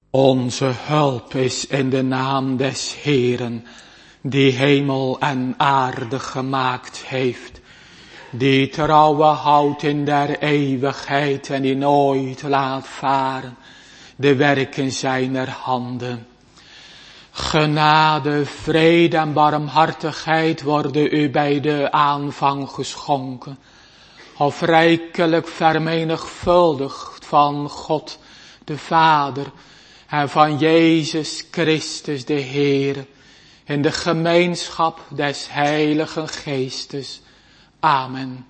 Onze hulp is in de naam des Heeren, die hemel en aarde gemaakt heeft, die trouwe houdt in der eeuwigheid en die nooit laat varen de werken zijner handen. Genade, vrede en barmhartigheid worden u bij de aanvang geschonken, of rijkelijk vermenigvuldigd van God de Vader en van Jezus Christus de Heer, in de gemeenschap des Heiligen Geestes. Amen.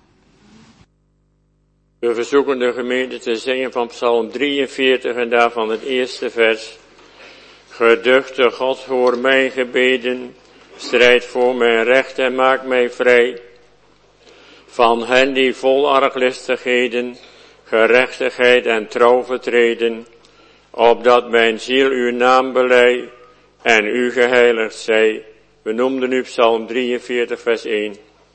We verzoeken de gemeente te zingen van Psalm 43 en daarvan het eerste vers. Geduchte God, hoor mijn gebeden, strijd voor mijn recht en maak mij vrij. Van hen die vol arglistigheden, gerechtigheid en trouw vertreden, opdat mijn ziel uw naam belei en u geheiligd zij. We noemden nu Psalm 43 vers 1.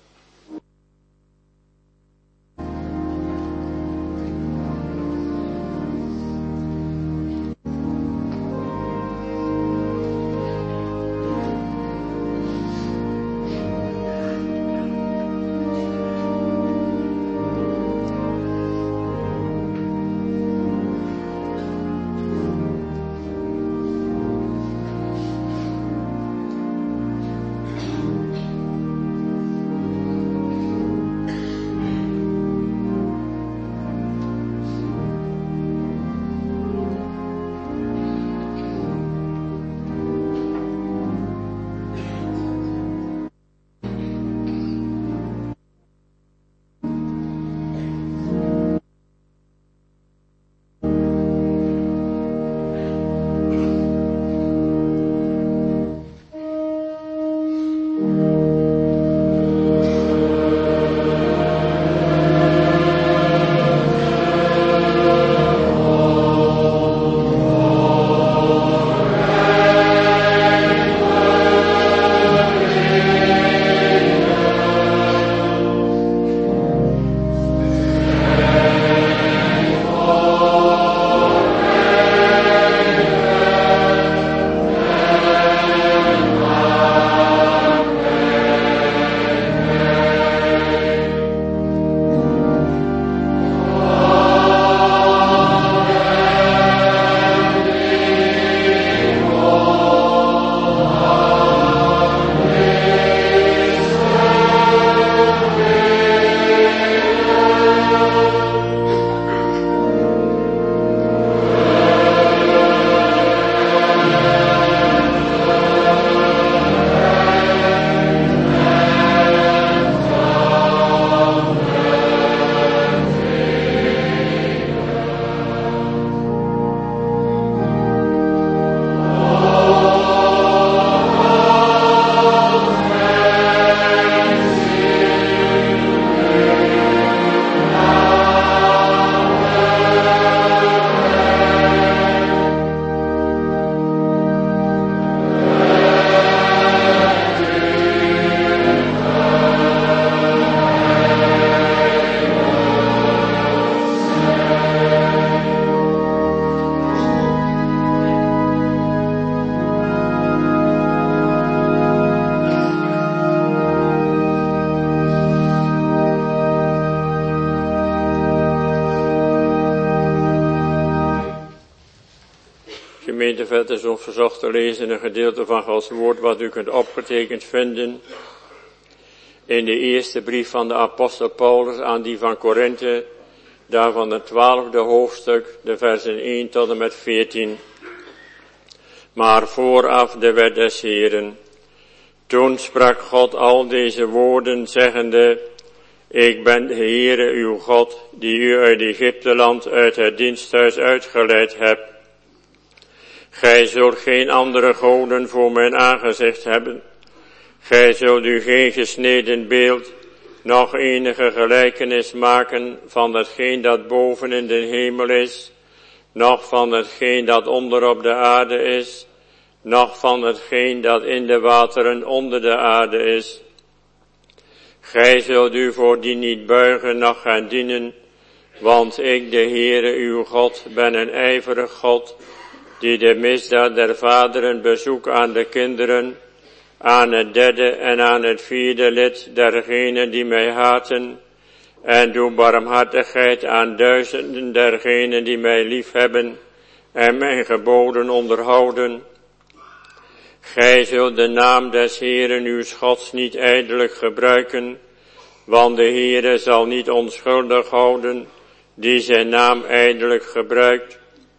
Gemeenteveld is ons verzocht te lezen een gedeelte van Gods woord wat u kunt opgetekend vinden in de eerste brief van de apostel Paulus aan die van Korinthe, daarvan het 12e hoofdstuk, de versen 1 tot en met 14. Maar vooraf de wet des Heeren. Toen sprak God al deze woorden, zeggende, ik ben de Heere uw God, die u uit Egypteland, uit het diensthuis uitgeleid hebt. Gij zult geen andere goden voor mijn aangezicht hebben. Gij zult u geen gesneden beeld, noch enige gelijkenis maken van hetgeen dat boven in de hemel is, noch van hetgeen dat onder op de aarde is, noch van hetgeen dat in de wateren onder de aarde is. Gij zult u voor die niet buigen, noch gaan dienen, want ik, de Heere uw God, ben een ijverig God, die de misdaad der vaderen bezoek aan de kinderen, aan het derde en aan het vierde lid dergenen die mij haten, en doe barmhartigheid aan duizenden dergenen die mij liefhebben en mijn geboden onderhouden. Gij zult de naam des Heeren uws Gods niet ijdelijk gebruiken, want de Heere zal niet onschuldig houden die zijn naam ijdelijk gebruikt.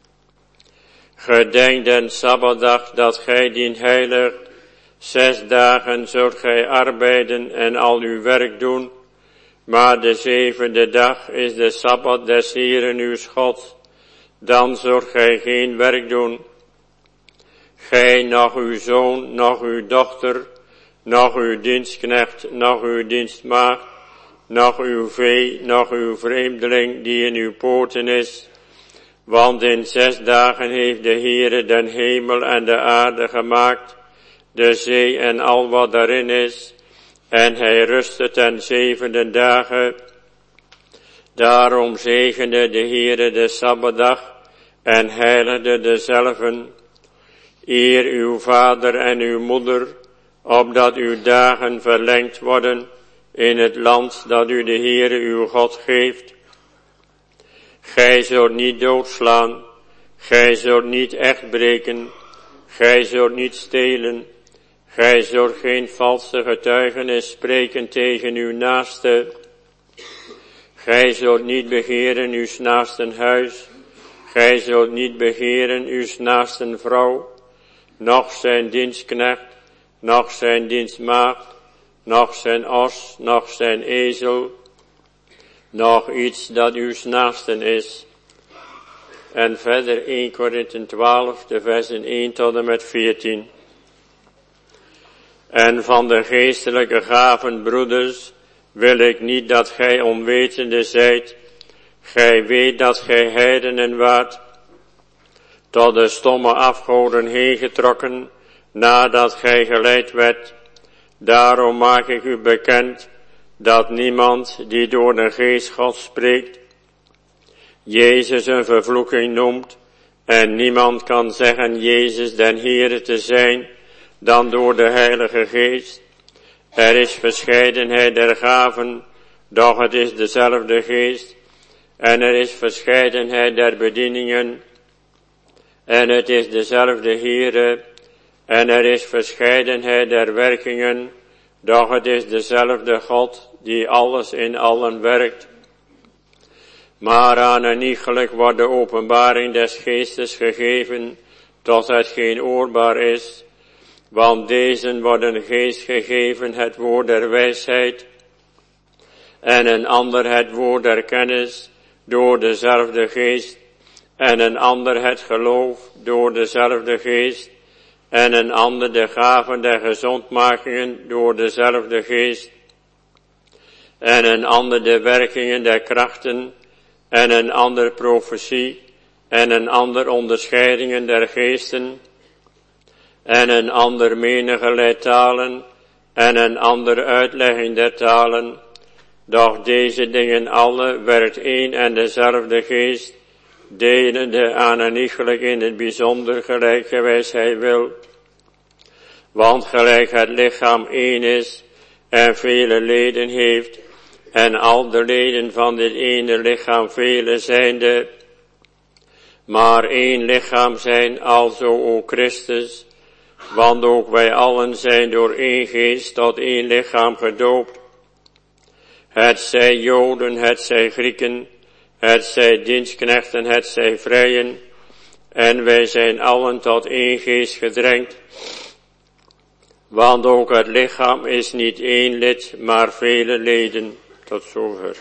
Gedenk den Sabbatdag dat gij dien heiligt. 6 dagen zult gij arbeiden en al uw werk doen, maar de 7e dag is de Sabbat des Heeren uws Gods. Dan zult gij geen werk doen. Gij, noch uw zoon, noch uw dochter, noch uw dienstknecht, noch uw dienstmaagd, noch uw vee, noch uw vreemdeling die in uw poorten is. Want in 6 dagen heeft de Heere den hemel en de aarde gemaakt, de zee en al wat daarin is, en hij rustte ten 7e dagen. Daarom zegende de Heere de Sabbatdag en heiligde dezelven. Eer uw vader en uw moeder, opdat uw dagen verlengd worden in het land dat u de Heere uw God geeft. Gij zult niet doodslaan, gij zult niet echt breken, gij zult niet stelen, gij zult geen valse getuigenis spreken tegen uw naaste. Gij zult niet begeren uw naasten huis, gij zult niet begeren uw naasten vrouw, noch zijn dienstknecht, noch zijn dienstmaagd, noch zijn os, noch zijn ezel, nog iets dat uw naasten is. En verder 1 Korinthe 12, de versen 1 tot en met 14. En van de geestelijke gaven, broeders, wil ik niet dat gij onwetende zijt. Gij weet dat gij heidenen waart, tot de stomme afgoden heen getrokken, nadat gij geleid werd. Daarom maak ik u bekend, dat niemand die door de geest Gods spreekt, Jezus een vervloeking noemt, en niemand kan zeggen Jezus den Heere te zijn, dan door de Heilige Geest. Er is verscheidenheid der gaven, doch het is dezelfde Geest, en er is verscheidenheid der bedieningen, en het is dezelfde Heere, en er is verscheidenheid der werkingen, doch het is dezelfde God, die alles in allen werkt. Maar aan een iegelijk wordt de openbaring des Geestes gegeven, tot hetgeen oorbaar is, want deze wordt een geest gegeven het woord der wijsheid, en een ander het woord der kennis, door dezelfde Geest, en een ander het geloof, door dezelfde Geest, en een ander de gaven der gezondmakingen, door dezelfde Geest, en een ander de werkingen der krachten, en een ander profetie, en een ander onderscheidingen der geesten, en een ander menigelijk talen, en een ander uitlegging der talen. Doch deze dingen alle werkt één en dezelfde Geest, delende aan een iegelijk in het bijzonder gelijkerwijs hij wil. Want gelijk het lichaam één is, en vele leden heeft, en al de leden van dit ene lichaam vele zijnde, maar één lichaam zijn, alzo ook Christus, want ook wij allen zijn door één geest tot één lichaam gedoopt. Het zij Joden, het zij Grieken, het zij dienstknechten, het zij vrijen, en wij zijn allen tot één geest gedrenkt. Want ook het lichaam is niet één lid, maar vele leden. Tot zover.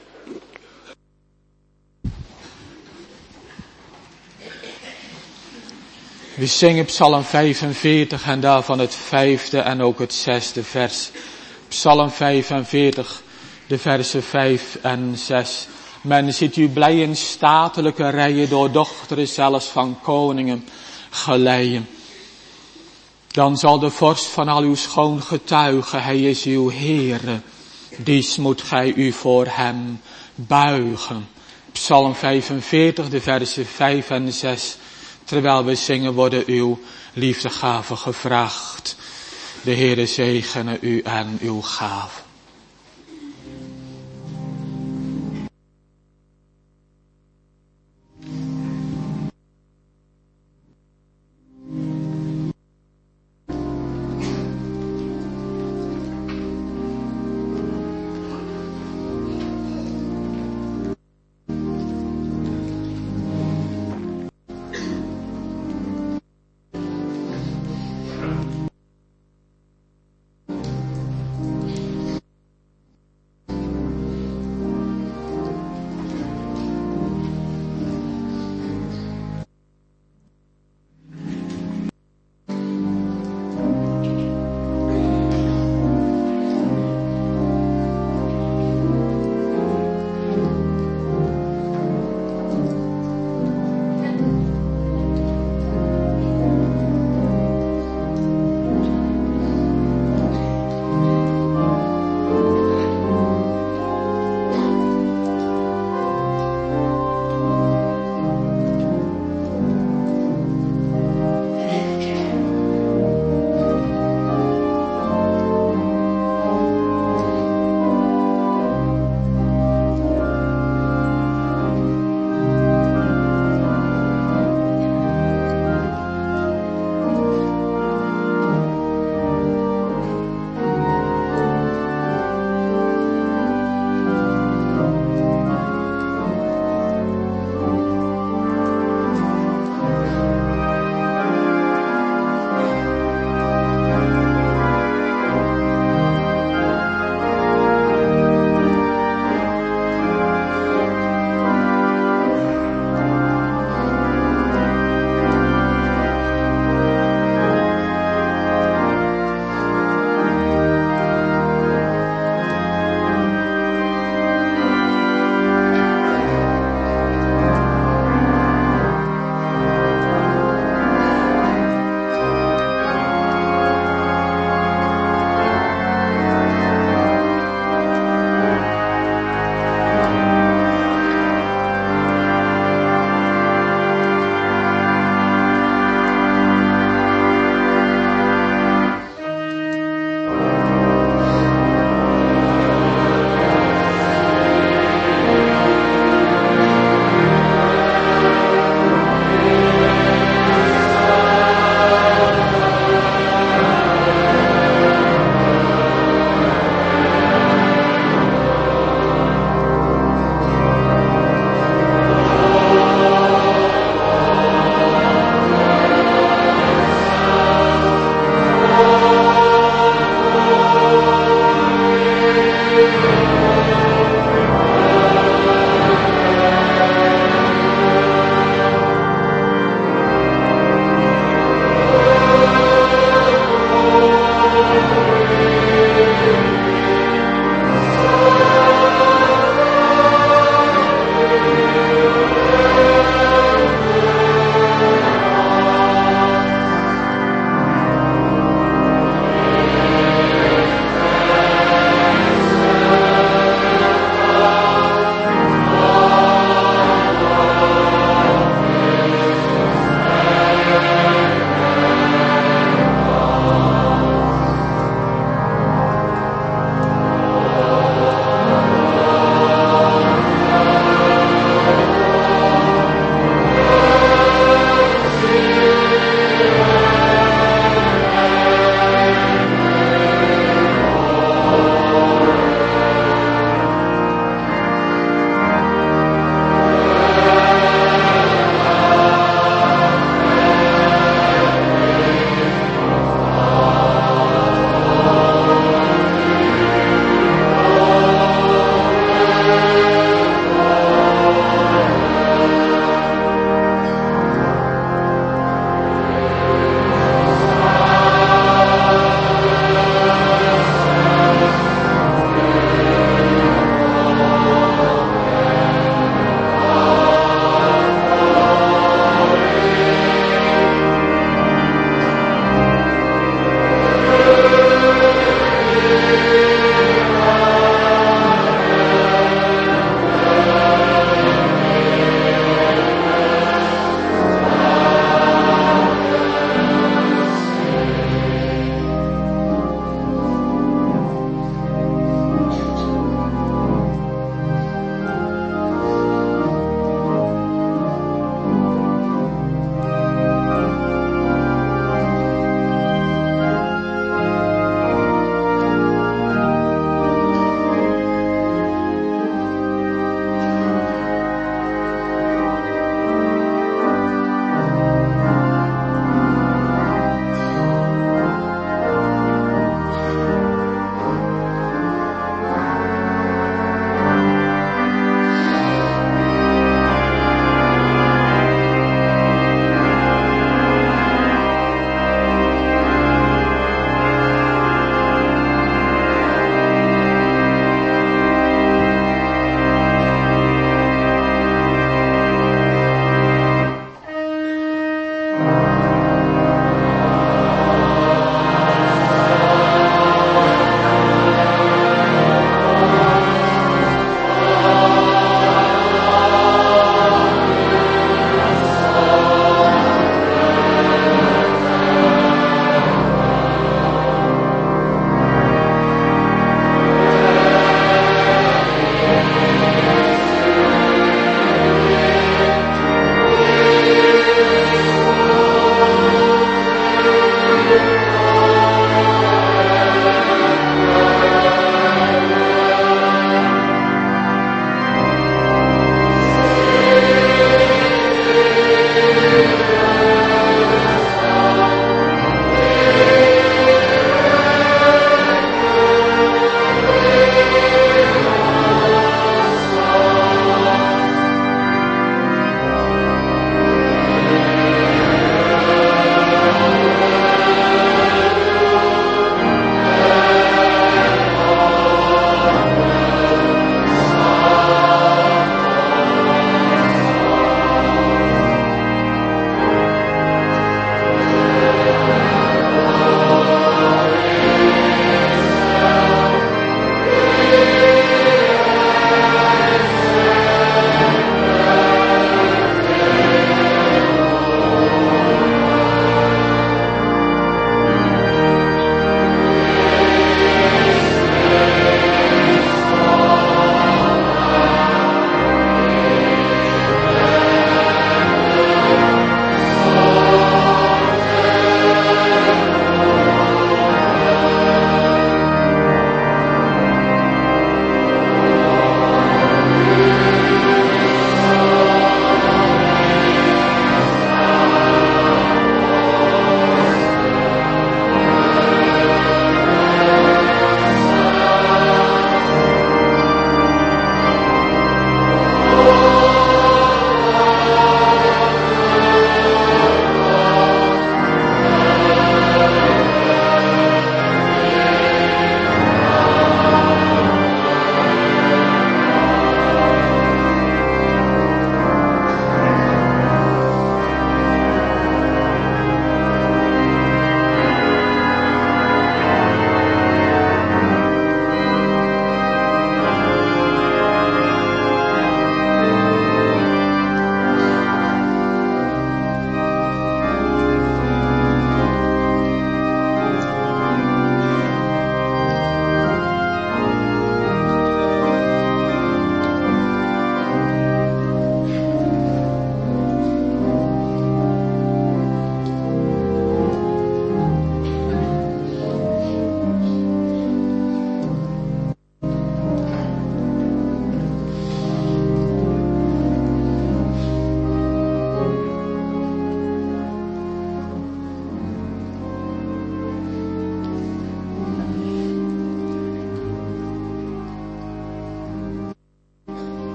We zingen Psalm 45 en daarvan het 5e en ook het 6e vers. Psalm 45, de versen 5 en 6. Men ziet u blij in statelijke rijen door dochteren zelfs van koningen geleien. Dan zal de vorst van al uw schoon getuigen, hij is uw Heere. Dies moet gij u voor hem buigen. Psalm 45, de versen 5 en 6. Terwijl we zingen worden uw liefdegaven gevraagd. De Heere zegene u en uw gaven.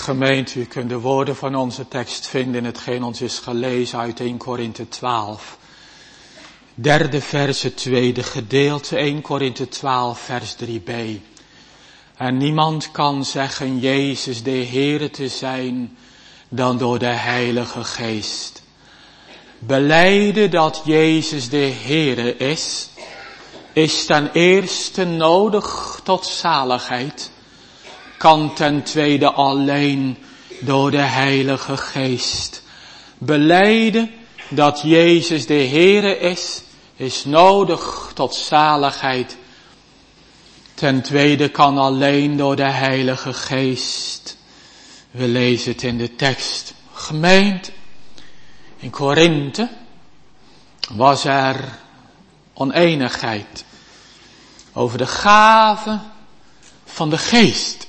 Gemeente, u kunt de woorden van onze tekst vinden in hetgeen ons is gelezen uit 1 Korinthe 12. Derde verse, tweede gedeelte, 1 Korinthe 12 vers 3b. En niemand kan zeggen Jezus de Heere te zijn dan door de Heilige Geest. Belijden dat Jezus de Heere is ten eerste nodig tot zaligheid, kan ten tweede alleen door de Heilige Geest. Belijden dat Jezus de Heere is nodig tot zaligheid. Ten tweede kan alleen door de Heilige Geest. We lezen het in de tekst. Gemeente, in Korinthe was er oneenigheid over de gave van de Geest.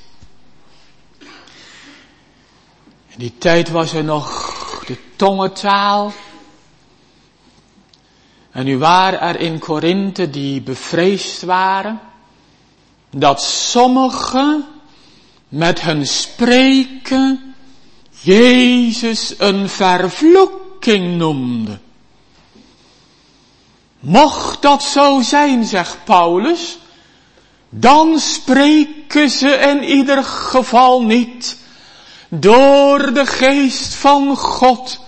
In die tijd was er nog de tongentaal. En nu waren er in Korinthe die bevreesd waren dat sommigen met hun spreken Jezus een vervloeking noemden. Mocht dat zo zijn, zegt Paulus, dan spreken ze in ieder geval niet door de Geest van God.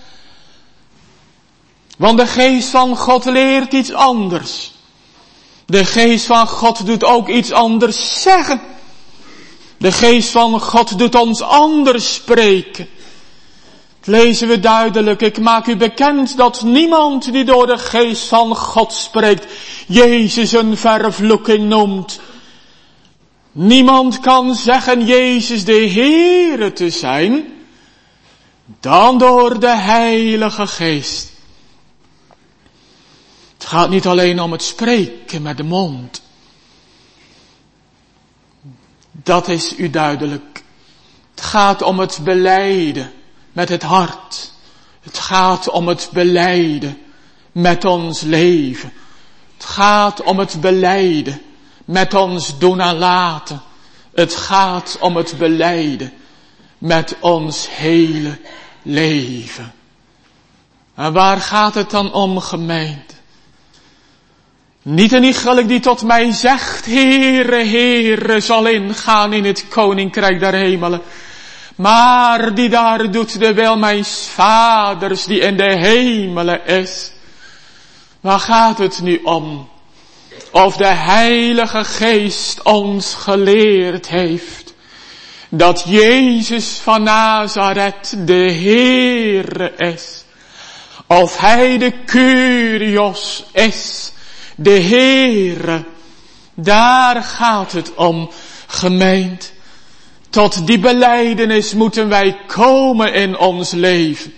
Want de Geest van God leert iets anders. De Geest van God doet ook iets anders zeggen. De Geest van God doet ons anders spreken. Dat lezen we duidelijk. Ik maak u bekend dat niemand die door de Geest van God spreekt Jezus een vervloeking noemt. Niemand kan zeggen Jezus de Heere te zijn dan door de Heilige Geest. Het gaat niet alleen om het spreken met de mond. Dat is u duidelijk. Het gaat om het belijden met het hart. Het gaat om het belijden met ons leven. Het gaat om het belijden met ons doen en laten. Het gaat om het belijden met ons hele leven. En waar gaat het dan om, gemeente? Niet een iegelijk die tot mij zegt, Heere, Heere, zal ingaan in het koninkrijk der hemelen. Maar die daar doet de wil mijns vaders die in de hemelen is. Waar gaat het nu om? Of de Heilige Geest ons geleerd heeft dat Jezus van Nazareth de Heere is. Of Hij de Kyrios is. De Heere, daar gaat het om, gemeente. Tot die belijdenis moeten wij komen in ons leven.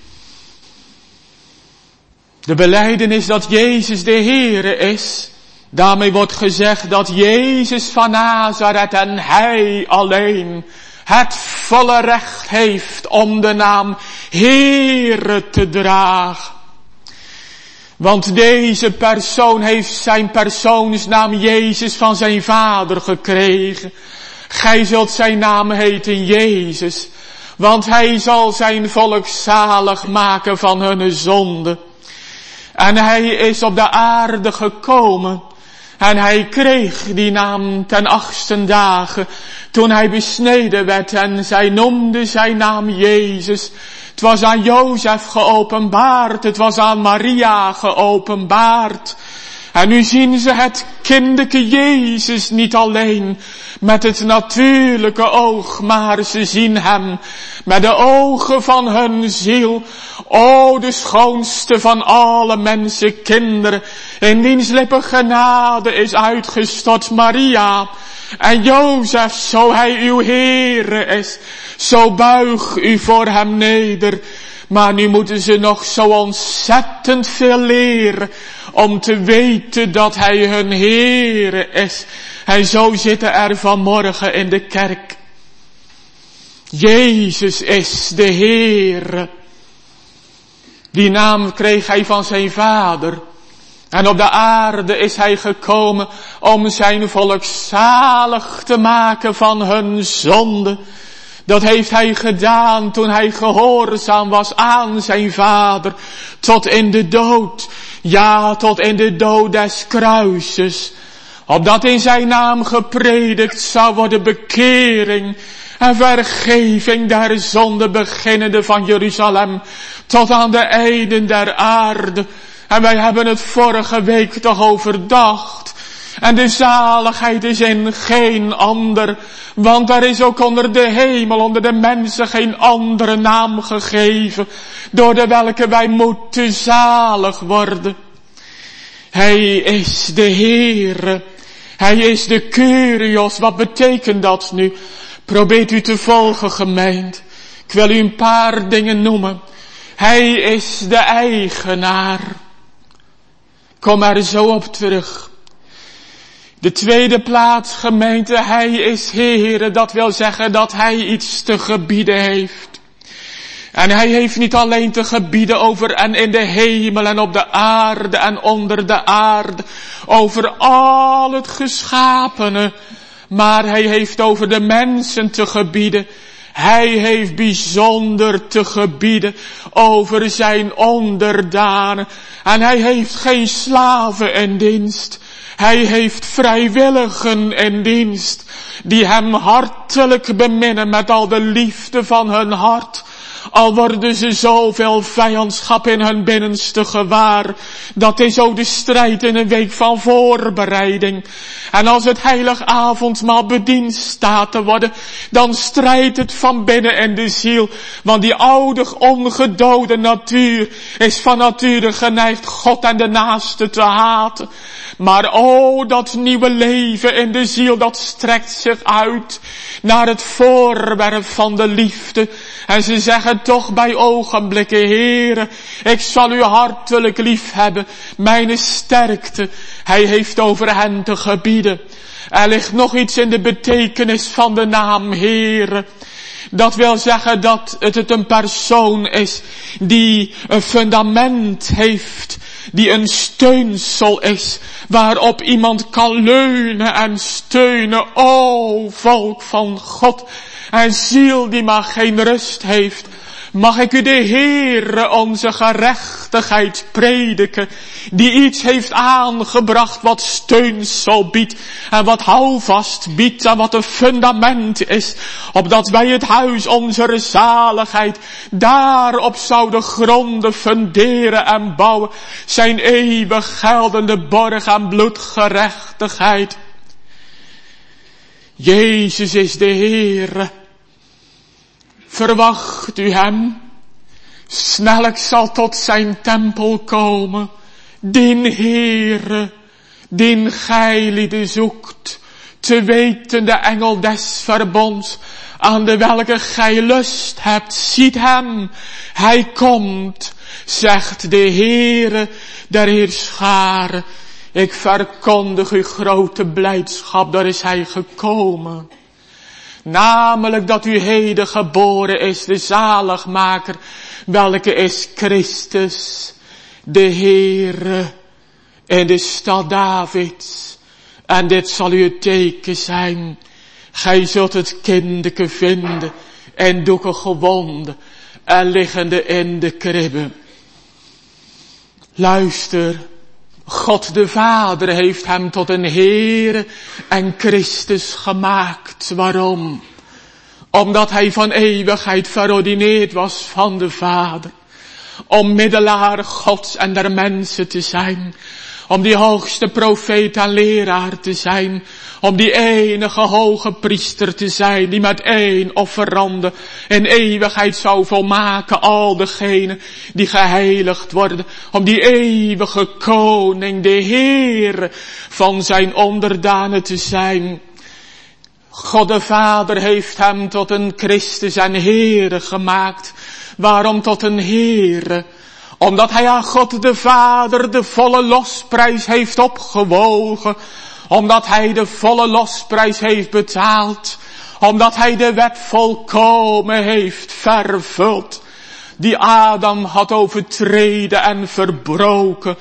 De belijdenis dat Jezus de Heere is. Daarmee wordt gezegd dat Jezus van Nazareth en Hij alleen het volle recht heeft om de naam Heere te dragen. Want deze persoon heeft zijn persoonsnaam Jezus van zijn vader gekregen. Gij zult zijn naam heten Jezus, want Hij zal zijn volk zalig maken van hun zonde. En Hij is op de aarde gekomen en Hij kreeg die naam ten 8e dagen toen Hij besneden werd en zij noemde zijn naam Jezus. Het was aan Jozef geopenbaard, het was aan Maria geopenbaard. En nu zien ze het kinderke Jezus niet alleen met het natuurlijke oog, maar ze zien Hem met de ogen van hun ziel. O, de schoonste van alle mensen, kinderen, in wiens lippen genade is uitgestort, Maria. En Jozef, zo Hij uw Heere is, zo buig u voor Hem neder. Maar nu moeten ze nog zo ontzettend veel leren om te weten dat Hij hun Heere is. En zo zitten er vanmorgen in de kerk. Jezus is de Heere. Die naam kreeg Hij van zijn vader. En op de aarde is Hij gekomen om zijn volk zalig te maken van hun zonde. Dat heeft hij gedaan toen hij gehoorzaam was aan zijn vader. Tot in de dood. Ja, tot in de dood des kruises. Opdat in zijn naam gepredikt zou worden bekering en vergeving der zonde beginnende van Jeruzalem tot aan de einden der aarde. En wij hebben het vorige week toch overdacht. En de zaligheid is in geen ander, want er is ook onder de hemel, onder de mensen geen andere naam gegeven, door de welke wij moeten zalig worden. Hij is de Heere. Hij is de Kyrios. Wat betekent dat nu? Probeert u te volgen, gemeente. Ik wil u een paar dingen noemen. Hij is de eigenaar. Kom er zo op terug. De tweede plaats, gemeente, hij is Heere. Dat wil zeggen dat hij iets te gebieden heeft. En hij heeft niet alleen te gebieden over en in de hemel en op de aarde en onder de aarde. Over al het geschapene. Maar hij heeft over de mensen te gebieden. Hij heeft bijzonder te gebieden over zijn onderdanen. En hij heeft geen slaven in dienst. Hij heeft vrijwilligen in dienst. Die hem hartelijk beminnen met al de liefde van hun hart. Al worden ze zoveel vijandschap in hun binnenste gewaar. Dat is ook de strijd in een week van voorbereiding. En als het heilig avondmaal bediend staat te worden, dan strijdt het van binnen in de ziel. Want die oude ongedode natuur is van nature geneigd God en de naaste te haten. Maar dat nieuwe leven in de ziel, dat strekt zich uit naar het voorwerp van de liefde. En ze zeggen toch bij ogenblikken, Heere, ik zal u hartelijk lief hebben, mijn sterkte. Hij heeft over hen te gebieden. Er ligt nog iets in de betekenis van de naam Heere. Dat wil zeggen dat het een persoon is die een fundament heeft, die een steunsel is, waarop iemand kan leunen en steunen. O volk van God en ziel die maar geen rust heeft. Mag ik u de Heere onze gerechtigheid prediken, die iets heeft aangebracht wat steunsel biedt en wat houvast biedt en wat een fundament is, opdat wij het huis onze zaligheid daarop zouden gronden, funderen en bouwen, zijn eeuwig geldende borg en bloedgerechtigheid. Jezus is de Heere. Verwacht u hem? Snel ik zal tot zijn tempel komen. Dien Heere, dien gij lieden zoekt, te weten de engel des verbonds, aan de welke gij lust hebt, ziet hem, hij komt, zegt de Heere der Heerscharen. Ik verkondig u grote blijdschap, daar is hij gekomen. Namelijk dat u heden geboren is, de zaligmaker, welke is Christus, de Heere, in de stad Davids. En dit zal uw teken zijn. Gij zult het kindeke vinden, en doeken gewonden, en liggende in de kribbe. Luister, God de Vader heeft hem tot een Heere en Christus gemaakt. Waarom? Omdat hij van eeuwigheid verordineerd was van de Vader. Om middelaar Gods en der mensen te zijn. Om die hoogste profeet en leraar te zijn. Om die enige hoge priester te zijn, die met één offerande in eeuwigheid zou volmaken al degenen die geheiligd worden. Om die eeuwige koning, de Heer van zijn onderdanen te zijn. God de Vader heeft hem tot een Christus en Heere gemaakt. Waarom tot een Heere? Omdat hij aan God de Vader de volle losprijs heeft opgewogen. Omdat hij de volle losprijs heeft betaald. Omdat hij de wet volkomen heeft vervuld. Die Adam had overtreden en verbroken.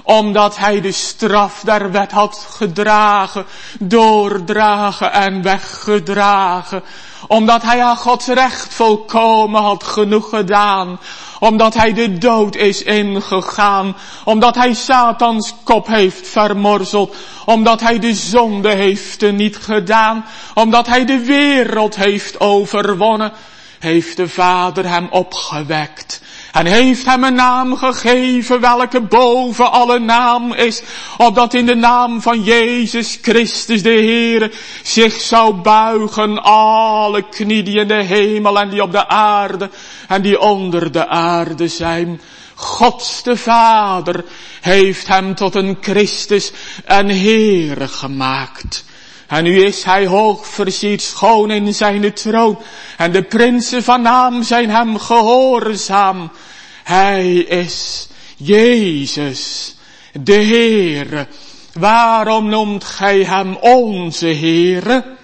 Omdat hij de straf der wet had gedragen, doordragen en weggedragen. Omdat hij aan Gods recht volkomen had genoeg gedaan. Omdat hij de dood is ingegaan. Omdat hij Satans kop heeft vermorzeld. Omdat hij de zonde heeft niet gedaan. Omdat hij de wereld heeft overwonnen. Heeft de Vader hem opgewekt. En heeft hem een naam gegeven welke boven alle naam is. Opdat in de naam van Jezus Christus de Heere zich zou buigen alle knie die in de hemel en die op de aarde en die onder de aarde zijn. God de Vader heeft hem tot een Christus en Heere gemaakt. En nu is hij hoog versierd schoon in zijn troon. En de prinsen van naam zijn hem gehoorzaam. Hij is Jezus, de Heere. Waarom noemt gij hem onze Heere?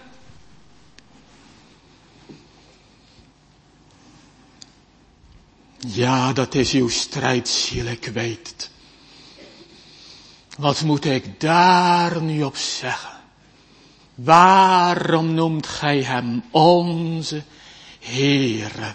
Ja, dat is uw strijdziel, ik weet het. Wat moet ik daar nu op zeggen? Waarom noemt gij hem onze Heere?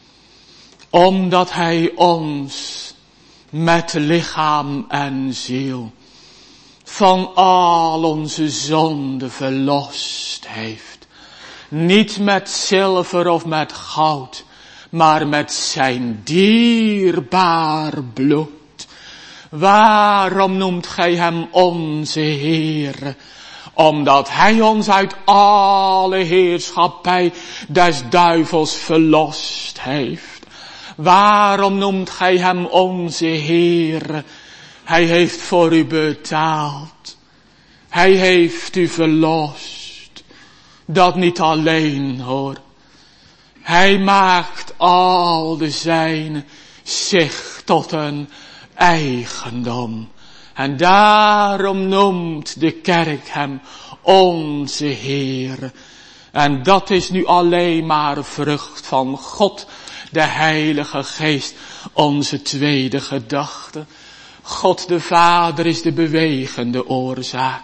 Omdat hij ons met lichaam en ziel van al onze zonden verlost heeft. Niet met zilver of met goud, maar met zijn dierbaar bloed. Waarom noemt gij hem onze Heere? Omdat hij ons uit alle heerschappij des duivels verlost heeft. Waarom noemt gij hem onze Heere? Hij heeft voor u betaald. Hij heeft u verlost. Dat niet alleen hoor. Hij maakt al de zijnen zich tot een eigendom. En daarom noemt de kerk hem onze Heere. En dat is nu alleen maar vrucht van God, de Heilige Geest, onze tweede gedachte. God de Vader is de bewegende oorzaak.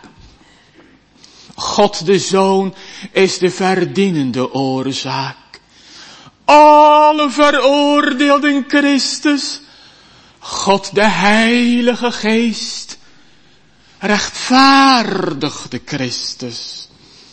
God de Zoon is de verdienende oorzaak. Alle veroordeelden Christus. God de Heilige Geest rechtvaardigde Christus.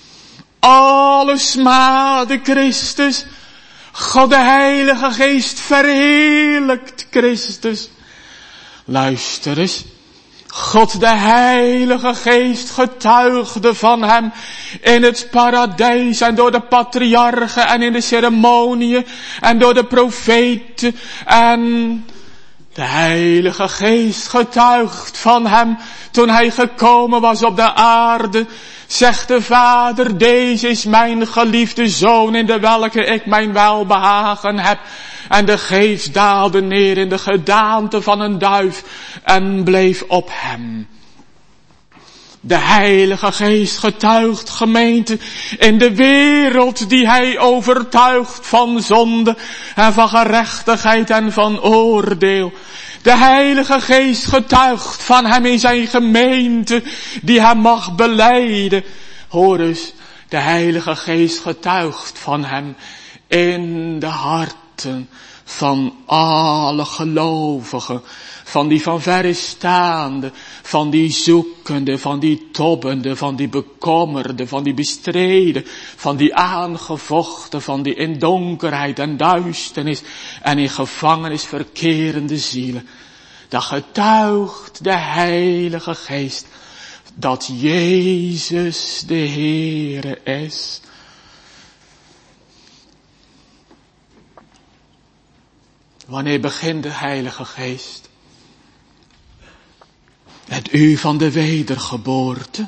Alle smaadde Christus. God de Heilige Geest verheerlijkt Christus. Luister eens. God de Heilige Geest getuigde van hem in het paradijs en door de patriarchen en in de ceremoniën en door de profeten. En de Heilige Geest getuigt van hem toen hij gekomen was op de aarde. Zegt de Vader, deze is mijn geliefde Zoon in de welke ik mijn welbehagen heb. En de Geest daalde neer in de gedaante van een duif en bleef op hem. De Heilige Geest getuigt, gemeente, in de wereld die hij overtuigt van zonde en van gerechtigheid en van oordeel. De Heilige Geest getuigt van hem in zijn gemeente die hem mag belijden. Hoor eens, de Heilige Geest getuigt van hem in de harten van alle gelovigen. Van die van verre staande, van die zoekende, van die tobbende, van die bekommerde, van die bestreden, van die aangevochten, van die in donkerheid en duisternis en in gevangenis verkerende zielen. Dat getuigt de Heilige Geest dat Jezus de Heere is. Wanneer begint de Heilige Geest? Het uur van de wedergeboorte.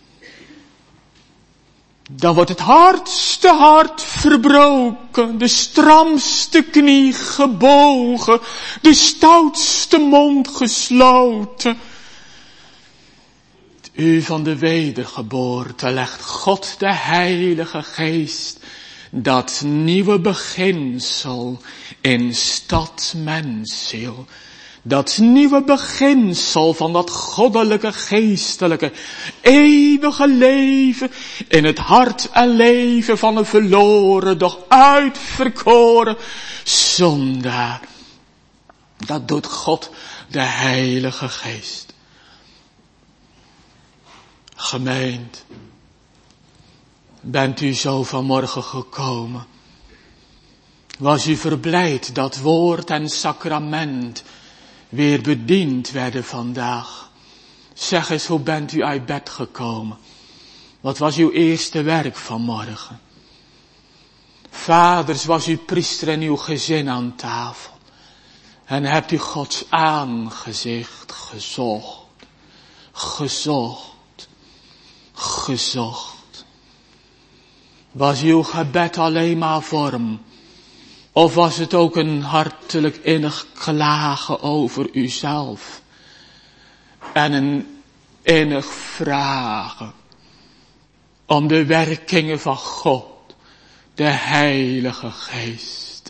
Dan wordt het hardste hart verbroken, de stramste knie gebogen, de stoutste mond gesloten. Het uur van de wedergeboorte legt God de Heilige Geest dat nieuwe beginsel in stad mensziel. Dat nieuwe beginsel van dat goddelijke, geestelijke, eeuwige leven in het hart en leven van een verloren, doch uitverkoren zondaar. Dat doet God, de Heilige Geest. Gemeente, bent u zo vanmorgen gekomen? Was u verblijd dat woord en sacrament weer bediend werden vandaag? Zeg eens, hoe bent u uit bed gekomen? Wat was uw eerste werk vanmorgen? Vaders, was u priester en uw gezin aan tafel? En hebt u Gods aangezicht gezocht? Was uw gebed alleen maar vorm? Of was het ook een hartelijk innig klagen over uzelf? En een innig vragen om de werkingen van God, de Heilige Geest.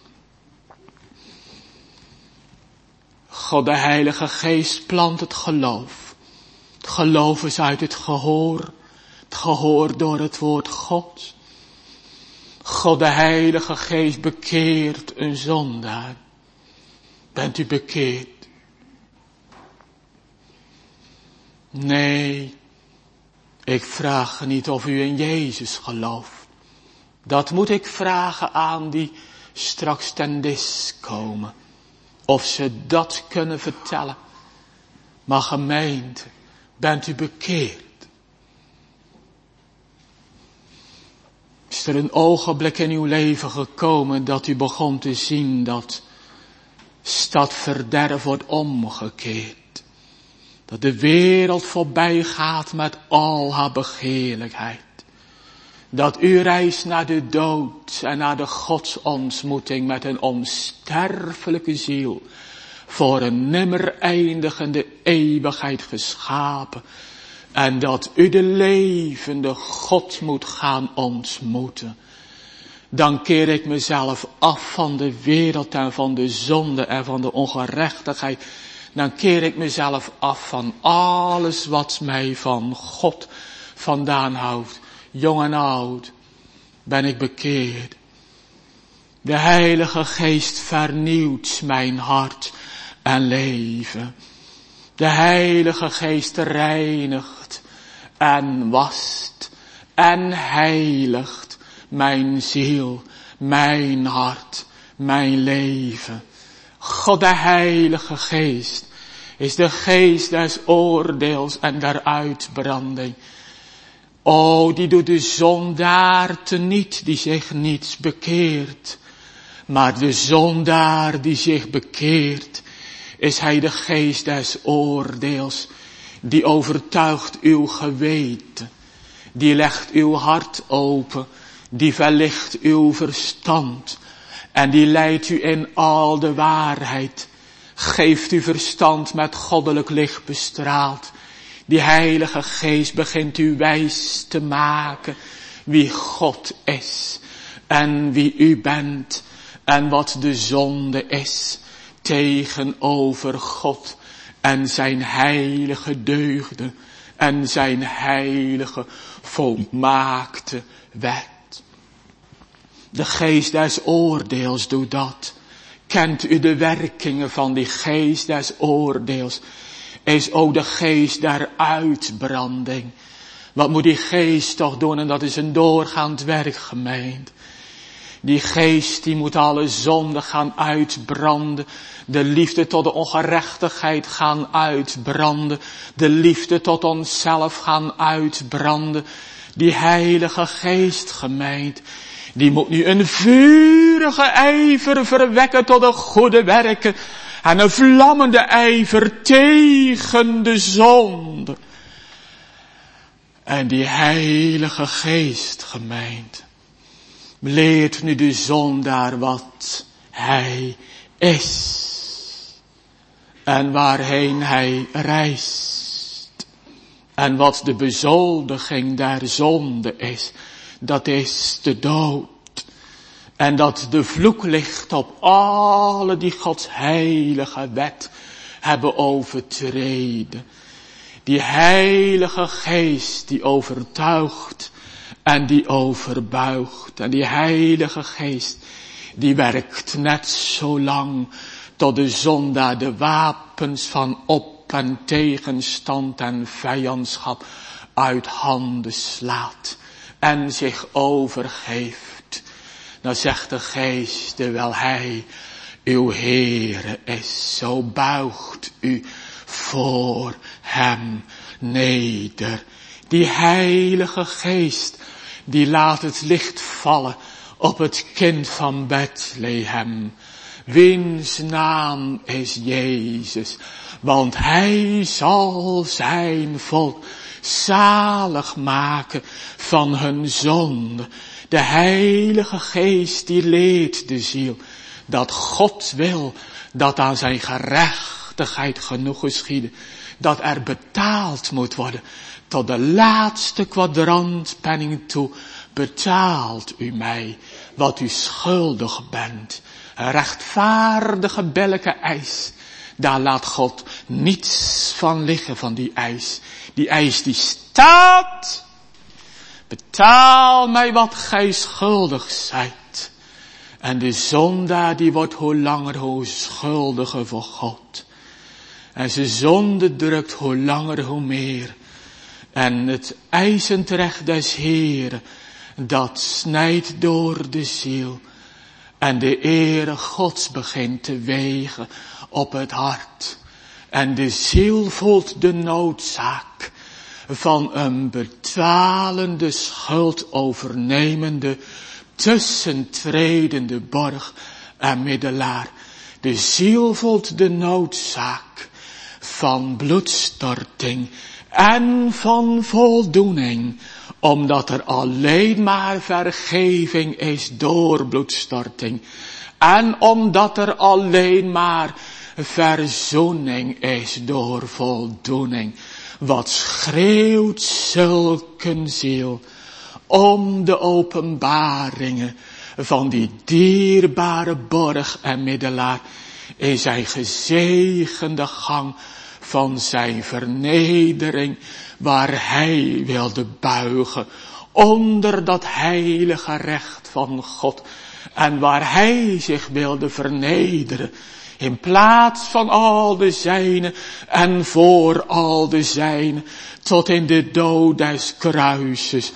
God, de Heilige Geest plant het geloof. Het geloof is uit het gehoor door het woord God. God, de Heilige Geest bekeert een zondaar. Bent u bekeerd? Nee, ik vraag niet of u in Jezus gelooft. Dat moet ik vragen aan die straks ten dis komen. Of ze dat kunnen vertellen. Maar gemeente, bent u bekeerd? Is er een ogenblik in uw leven gekomen dat u begon te zien dat stadverderf wordt omgekeerd? Dat de wereld voorbij gaat met al haar begeerlijkheid. Dat u reist naar de dood en naar de godsontmoeting met een onsterfelijke ziel. Voor een nimmer eindigende eeuwigheid geschapen. En dat u de levende God moet gaan ontmoeten. Dan keer ik mezelf af van de wereld en van de zonde en van de ongerechtigheid. Dan keer ik mezelf af van alles wat mij van God vandaan houdt. Jong en oud ben ik bekeerd. De Heilige Geest vernieuwt mijn hart en leven. De Heilige Geest reinigt en wast en heiligt mijn ziel, mijn hart, mijn leven. God, de Heilige Geest is de geest des oordeels en der uitbranding. O, die doet de zondaar teniet die zich niet bekeert. Maar de zondaar die zich bekeert, is hij de geest des oordeels, die overtuigt uw geweten, die legt uw hart open, die verlicht uw verstand en die leidt u in al de waarheid, geeft u verstand met goddelijk licht bestraald. Die Heilige Geest begint u wijs te maken wie God is en wie u bent en wat de zonde is tegenover God en zijn heilige deugden en zijn heilige volmaakte wet. De geest des oordeels doet dat. Kent u de werkingen van die geest des oordeels? Is ook de geest der uitbranding. Wat moet die geest toch doen? En dat is een doorgaand werk, gemeente. Die geest die moet alle zonde gaan uitbranden. De liefde tot de ongerechtigheid gaan uitbranden. De liefde tot onszelf gaan uitbranden. Die Heilige Geest, gemeente, die moet nu een vurige ijver verwekken tot de goede werken. En een vlammende ijver tegen de zonde. En die Heilige Geest, gemeente, leert nu de zondaar wat hij is. En waarheen hij reist. En wat de bezoldiging der zonde is. Dat is de dood. En dat de vloek ligt op alle die Gods heilige wet hebben overtreden. Die heilige geest die overtuigt en die overbuigt. En die heilige geest die werkt net zo lang tot de zondaar de wapens van op- en tegenstand en vijandschap uit handen slaat en zich overgeeft. Dan zegt de geest, terwijl hij uw Heere is, zo buigt u voor hem neder. Die heilige geest, die laat het licht vallen op het kind van Bethlehem. Wiens naam is Jezus, want hij zal zijn volk zalig maken van hun zonde. De heilige geest die leert de ziel dat God wil dat aan zijn gerechtigheid genoeg geschieden. Dat er betaald moet worden tot de laatste kwadrantpenning toe. Betaalt u mij wat u schuldig bent. Een rechtvaardige billijke eis. Daar laat God niets van liggen van die eis. Die eis die staat. Betaal mij wat gij schuldig zijt. En de zondaar die wordt hoe langer hoe schuldiger voor God. En zijn zonde drukt hoe langer hoe meer. En het eisend recht des Heeren, dat snijdt door de ziel. En de ere Gods begint te wegen op het hart. En de ziel voelt de noodzaak van een betwalende, schuldovernemende, tussentredende borg en middelaar. De ziel voelt de noodzaak van bloedstorting en van voldoening, omdat er alleen maar vergeving is door bloedstorting. En omdat er alleen maar verzoening is door voldoening. Wat schreeuwt zulke ziel om de openbaringen van die dierbare borg en middelaar in zijn gezegende gang van zijn vernedering, waar hij wilde buigen onder dat heilige recht van God en waar hij zich wilde vernederen in plaats van al de zijnen en voor al de zijnen tot in de dood des kruises.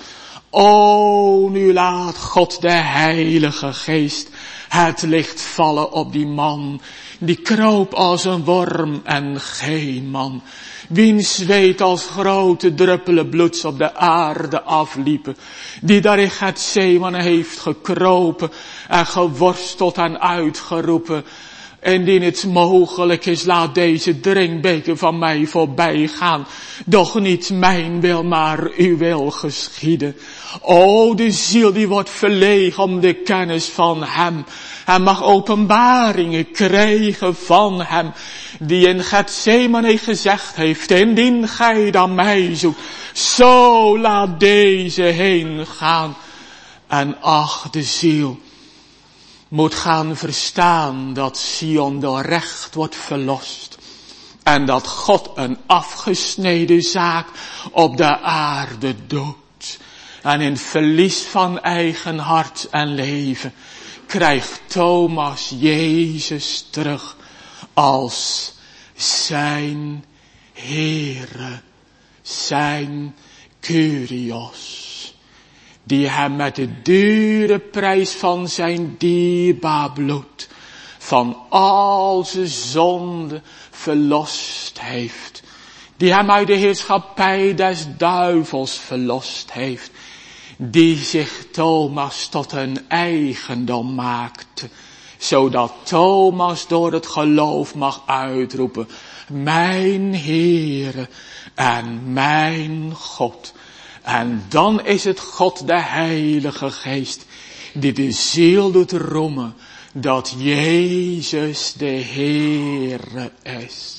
O, nu laat God de Heilige Geest het licht vallen op die man, die kroop als een worm en geen man, wiens zweet als grote druppelen bloeds op de aarde afliepen, die daar in Getsemane heeft gekropen en geworsteld en uitgeroepen, indien het mogelijk is, laat deze drinkbeker van mij voorbij gaan. Doch niet mijn wil, maar uw wil geschieden. O, de ziel die wordt verlegen om de kennis van hem. En mag openbaringen krijgen van hem. Die in Getsemane gezegd heeft, indien gij dan mij zoekt, zo laat deze heen gaan. En ach, de ziel moet gaan verstaan dat Sion door recht wordt verlost. En dat God een afgesneden zaak op de aarde doet. En in verlies van eigen hart en leven krijgt Thomas Jezus terug als zijn Heere, zijn Kyrios. Die hem met de dure prijs van zijn dierbaar bloed van al zijn zonde verlost heeft. Die hem uit de heerschappij des duivels verlost heeft. Die zich Thomas tot een eigendom maakte. Zodat Thomas door het geloof mag uitroepen, mijn Heere en mijn God. En dan is het God de Heilige Geest die de ziel doet roemen dat Jezus de Heere is.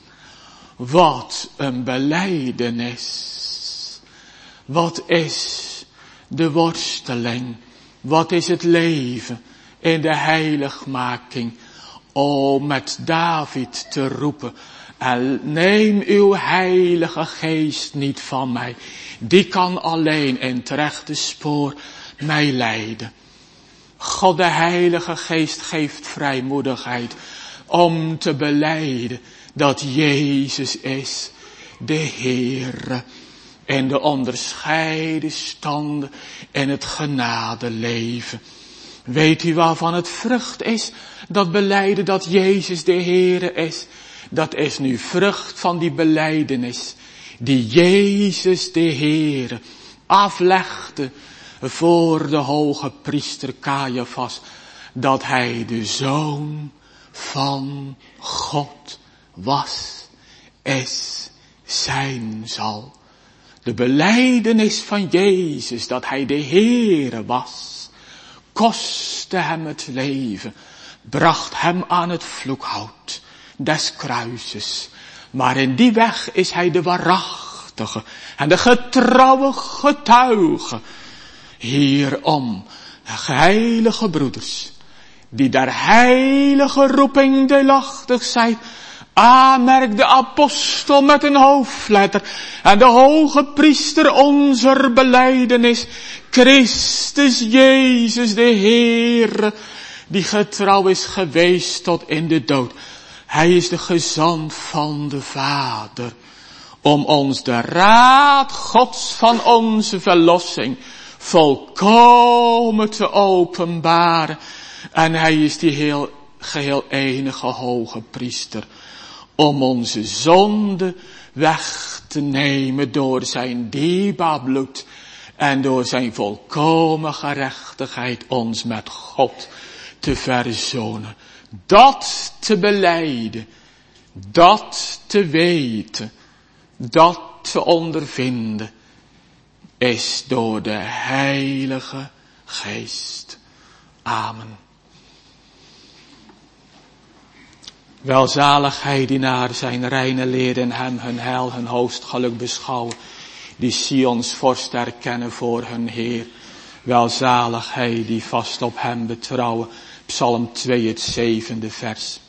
Wat een belijdenis. Wat is de worsteling Wat is het leven in de heiligmaking? O, met David te roepen. En neem uw heilige geest niet van mij. Die kan alleen in het rechte spoor mij leiden. God de heilige geest geeft vrijmoedigheid om te belijden dat Jezus is de Heer. En de onderscheiden standen in het genadeleven. Weet u waarvan het vrucht is? Dat belijden dat Jezus de Heer is. Dat is nu vrucht van die belijdenis. Die Jezus de Heer aflegde voor de hoge priester Caiaphas. Dat hij de Zoon van God was, is, zijn zal. De belijdenis van Jezus dat hij de Heere was, kostte hem het leven, bracht hem aan het vloekhout des kruises. Maar in die weg is hij de waarachtige en de getrouwe getuige. Hierom, heilige broeders, die der heilige roeping deelachtig zijn, aanmerkt de apostel met een hoofdletter en de hoge priester onze belijdenis, Christus Jezus de Heer, die getrouw is geweest tot in de dood. Hij is de gezant van de Vader, om ons de raad Gods van onze verlossing volkomen te openbaren. En hij is die geheel enige hoge priester, om onze zonde weg te nemen door zijn dierbaar bloed en door zijn volkomen gerechtigheid ons met God te verzoenen. Dat te belijden, dat te weten, dat te ondervinden, is door de Heilige Geest. Amen. Welzalig hij die naar zijn reine leer en hem hun heil, hun hoogst geluk beschouwen, die Sions vorst erkennen voor hun Heer. Welzalig hij die vast op hem betrouwen. Psalm 2, het 7e vers.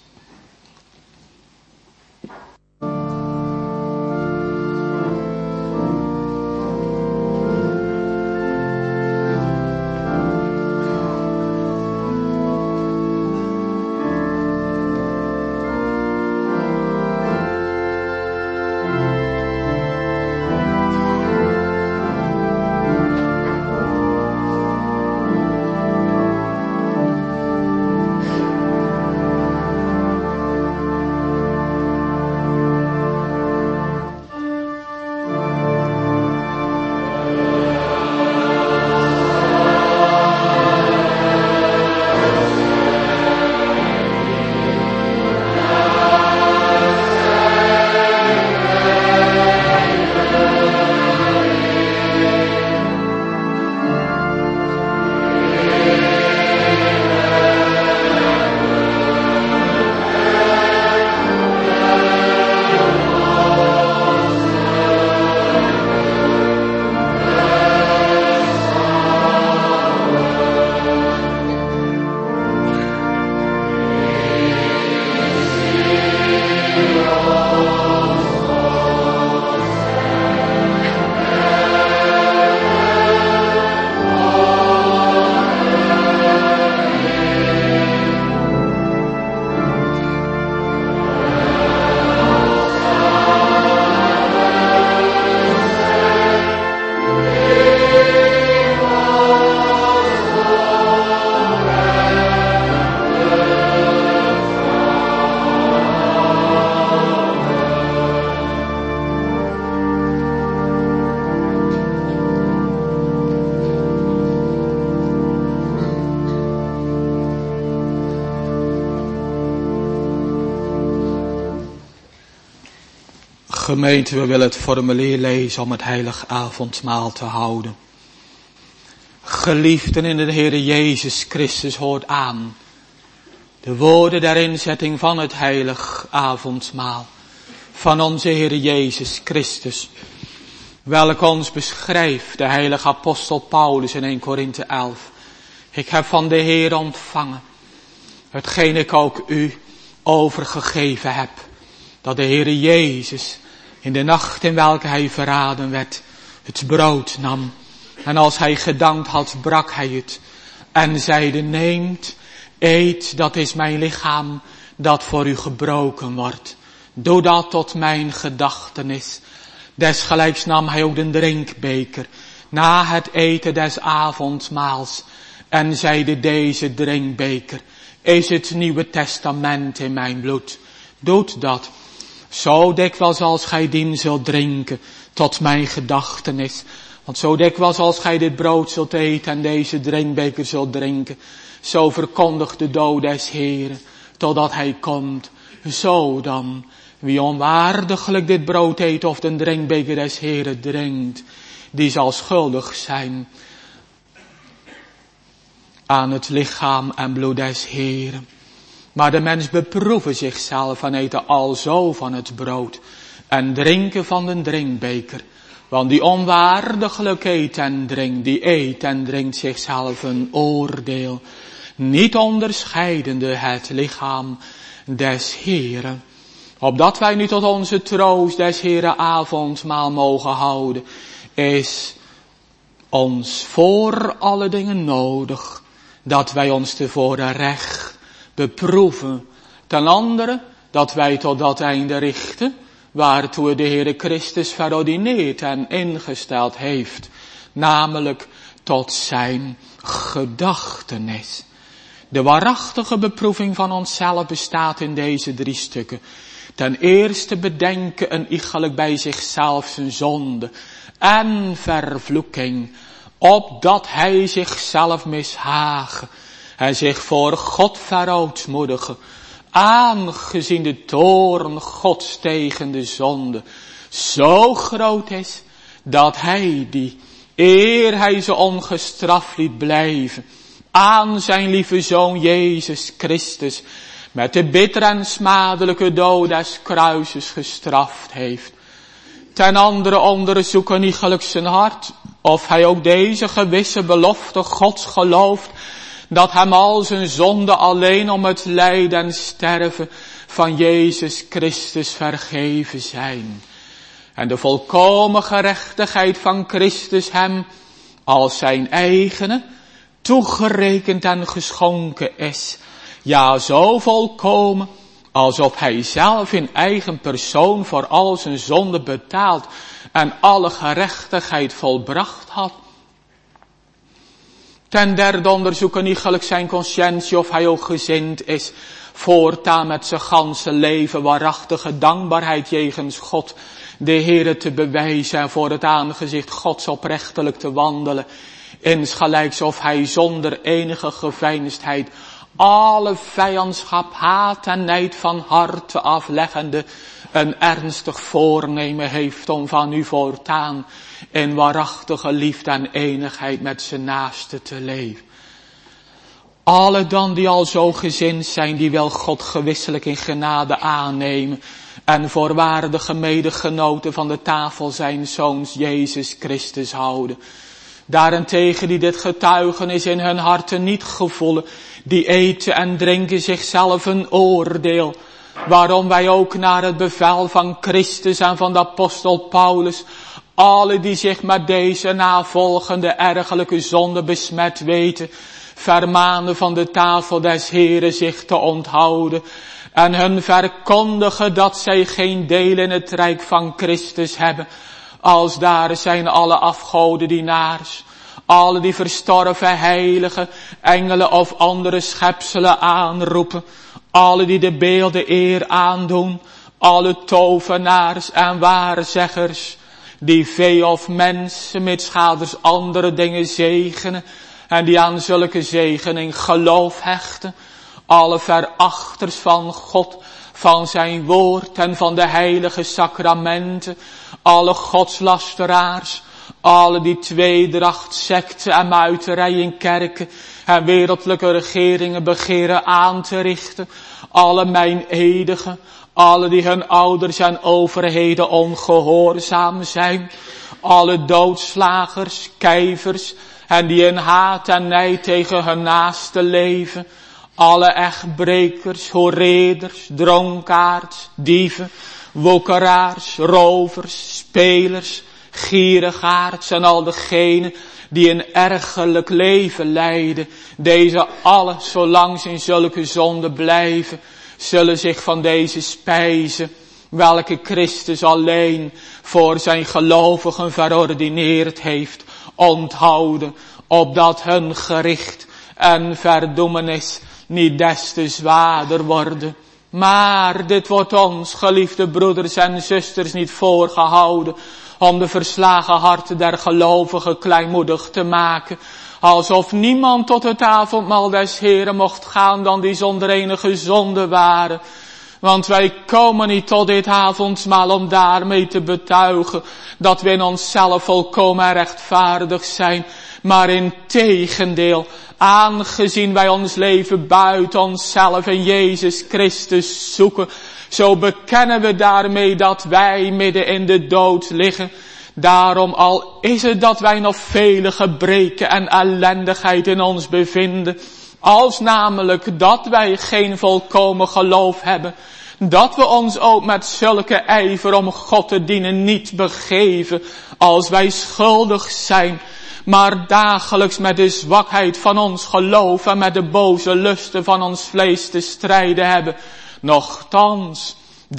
Gemeente, we willen het formulier lezen om het heilig avondmaal te houden. Geliefden in de Heere Jezus Christus, hoort aan de woorden der inzetting van het heilig avondmaal van onze Heere Jezus Christus, welk ons beschrijft de heilige apostel Paulus in 1 Korinthe 11. Ik heb van de Heer ontvangen hetgeen ik ook u overgegeven heb. Dat de Heere Jezus in de nacht in welke hij verraden werd, het brood nam. En als hij gedankt had, brak hij het. En zeide, neemt, eet, dat is mijn lichaam, dat voor u gebroken wordt. Doe dat tot mijn gedachtenis. Desgelijks nam hij ook de drinkbeker, na het eten des avondmaals. En zeide, deze drinkbeker is het Nieuwe Testament in mijn bloed. Doet dat, zo dikwijls als gij dien zult drinken, tot mijn gedachtenis. Want zo dikwijls als gij dit brood zult eten en deze drinkbeker zult drinken, zo verkondigt de dood des Heeren, totdat hij komt. Zo dan, wie onwaardiglijk dit brood eet of de drinkbeker des Heeren drinkt, die zal schuldig zijn aan het lichaam en bloed des Heeren. Maar de mens beproeven zichzelf en eten alzo van het brood en drinken van de drinkbeker. Want die onwaardiglijk eet en drinkt zichzelf een oordeel, niet onderscheidende het lichaam des Heeren. Opdat wij nu tot onze troost des Heeren avondmaal mogen houden, is ons voor alle dingen nodig, dat wij ons tevoren recht beproeven. Ten andere, dat wij tot dat einde richten, waartoe de Heere Christus verordineerd en ingesteld heeft, namelijk tot zijn gedachtenis. De waarachtige beproeving van onszelf bestaat in deze 3 stukken. Ten eerste bedenken een iegelijk bij zichzelf zijn zonde en vervloeking, opdat hij zichzelf mishagen en zich voor God verootmoedigen, aangezien de toorn Gods tegen de zonde zo groot is, dat hij die, eer hij ze ongestraft liet blijven, aan zijn lieve Zoon Jezus Christus met de bittere en smadelijke dood des kruises gestraft heeft. Ten andere onderzoeken iegelijk zijn hart, of hij ook deze gewisse belofte Gods gelooft, dat hem al zijn zonde alleen om het lijden en sterven van Jezus Christus vergeven zijn. En de volkomen gerechtigheid van Christus hem als zijn eigene toegerekend en geschonken is. Ja, zo volkomen, alsof hij zelf in eigen persoon voor al zijn zonde betaald en alle gerechtigheid volbracht had. Ten derde onderzoeken iegelijk zijn conscientie of hij ook gezind is voortaan met zijn ganse leven waarachtige dankbaarheid jegens God, de Heere te bewijzen en voor het aangezicht Gods oprechtelijk te wandelen, insgelijks of hij zonder enige geveinsdheid alle vijandschap, haat en nijd van harte afleggende een ernstig voornemen heeft om van u voortaan in waarachtige liefde en enigheid met zijn naaste te leven. Alle dan die al zo gezind zijn, die wel God gewisselijk in genade aannemen en voor waardige medegenoten van de tafel zijn Zoons Jezus Christus houden. Daarentegen die dit getuigenis in hun harten niet gevoelen, die eten en drinken zichzelf een oordeel, waarom wij ook naar het bevel van Christus en van de apostel Paulus, alle die zich met deze navolgende ergelijke zonde besmet weten, vermanen van de tafel des Heeren zich te onthouden en hun verkondigen dat zij geen deel in het rijk van Christus hebben, als daar zijn alle afgodendienaars, alle die verstorven heiligen, engelen of andere schepselen aanroepen, alle die de beelden eer aandoen, alle tovenaars en waarzeggers, die vee of mensen met schaders andere dingen zegenen en die aan zulke zegening geloof hechten, alle verachters van God, van zijn woord en van de heilige sacramenten, alle godslasteraars, alle die tweedracht, secten en muiterij in kerken en wereldlijke regeringen begeren aan te richten, alle meineedigen, alle die hun ouders en overheden ongehoorzaam zijn, alle doodslagers, kijvers en die in haat en nijd tegen hun naaste leven. Alle echtbrekers, hoereders, dronkaards, dieven, woekeraars, rovers, spelers, gierigaards en al degenen die een ergerlijk leven leiden. Deze alle, zolang ze in zulke zonde blijven, zullen zich van deze spijzen, welke Christus alleen voor zijn gelovigen verordineerd heeft, onthouden, opdat hun gericht en verdoemenis niet des te zwaarder worden. Maar dit wordt ons, geliefde broeders en zusters, niet voorgehouden om de verslagen harten der gelovigen kleinmoedig te maken, alsof niemand tot het avondmaal des Heren mocht gaan dan die zonder enige zonde waren. Want wij komen niet tot dit avondmaal om daarmee te betuigen dat we in onszelf volkomen rechtvaardig zijn, maar integendeel, aangezien wij ons leven buiten onszelf in Jezus Christus zoeken, zo bekennen we daarmee dat wij midden in de dood liggen. Daarom, al is het dat wij nog vele gebreken en ellendigheid in ons bevinden, als namelijk dat wij geen volkomen geloof hebben, dat we ons ook met zulke ijver om God te dienen niet begeven, als wij schuldig zijn, maar dagelijks met de zwakheid van ons geloof en met de boze lusten van ons vlees te strijden hebben. Nochtans,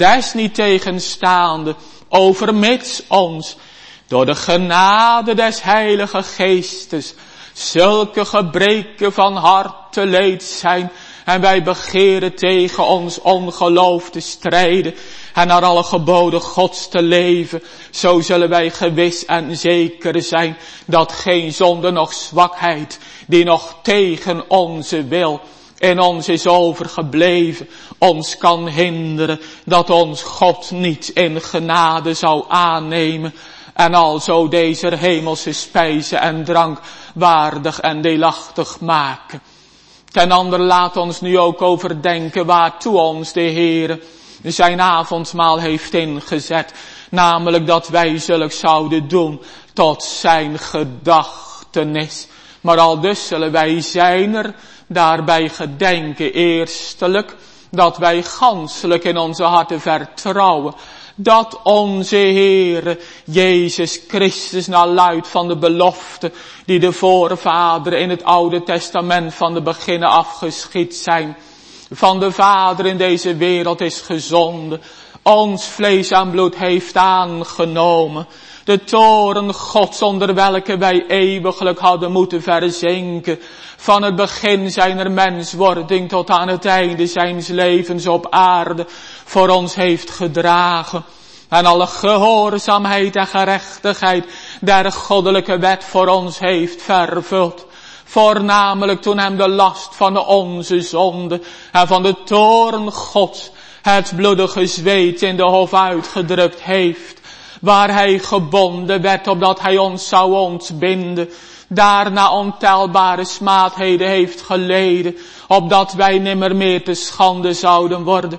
desniettegenstaande, overmits ons, door de genade des Heilige Geestes, zulke gebreken van hart te leed zijn, en wij begeren tegen ons ongeloof te strijden en naar alle geboden Gods te leven, zo zullen wij gewis en zeker zijn dat geen zonde noch zwakheid, die nog tegen onze wil in ons is overgebleven, ons kan hinderen dat ons God niet in genade zou aannemen en alzo deze hemelse spijze en drank waardig en deelachtig maken. Ten ander laat ons nu ook overdenken waartoe ons de Heere zijn avondmaal heeft ingezet. Namelijk dat wij zulks zouden doen tot zijn gedachtenis. Maar al dus zullen wij zijner daarbij gedenken eerstelijk dat wij ganselijk in onze harten vertrouwen dat onze Heere Jezus Christus naar luid van de belofte die de voorvaderen in het Oude Testament van de beginnen afgeschied zijn, van de Vader in deze wereld is gezonden, ons vlees en bloed heeft aangenomen, de toren Gods onder welke wij eeuwiglijk hadden moeten verzinken, van het begin zijner menswording tot aan het einde zijns levens op aarde voor ons heeft gedragen en alle gehoorzaamheid en gerechtigheid der goddelijke wet voor ons heeft vervuld. Voornamelijk toen hem de last van onze zonde en van de toren Gods het bloedige zweet in de hof uitgedrukt heeft, waar hij gebonden werd opdat hij ons zou ontbinden, daarna ontelbare smaadheden heeft geleden, opdat wij nimmer meer te schande zouden worden,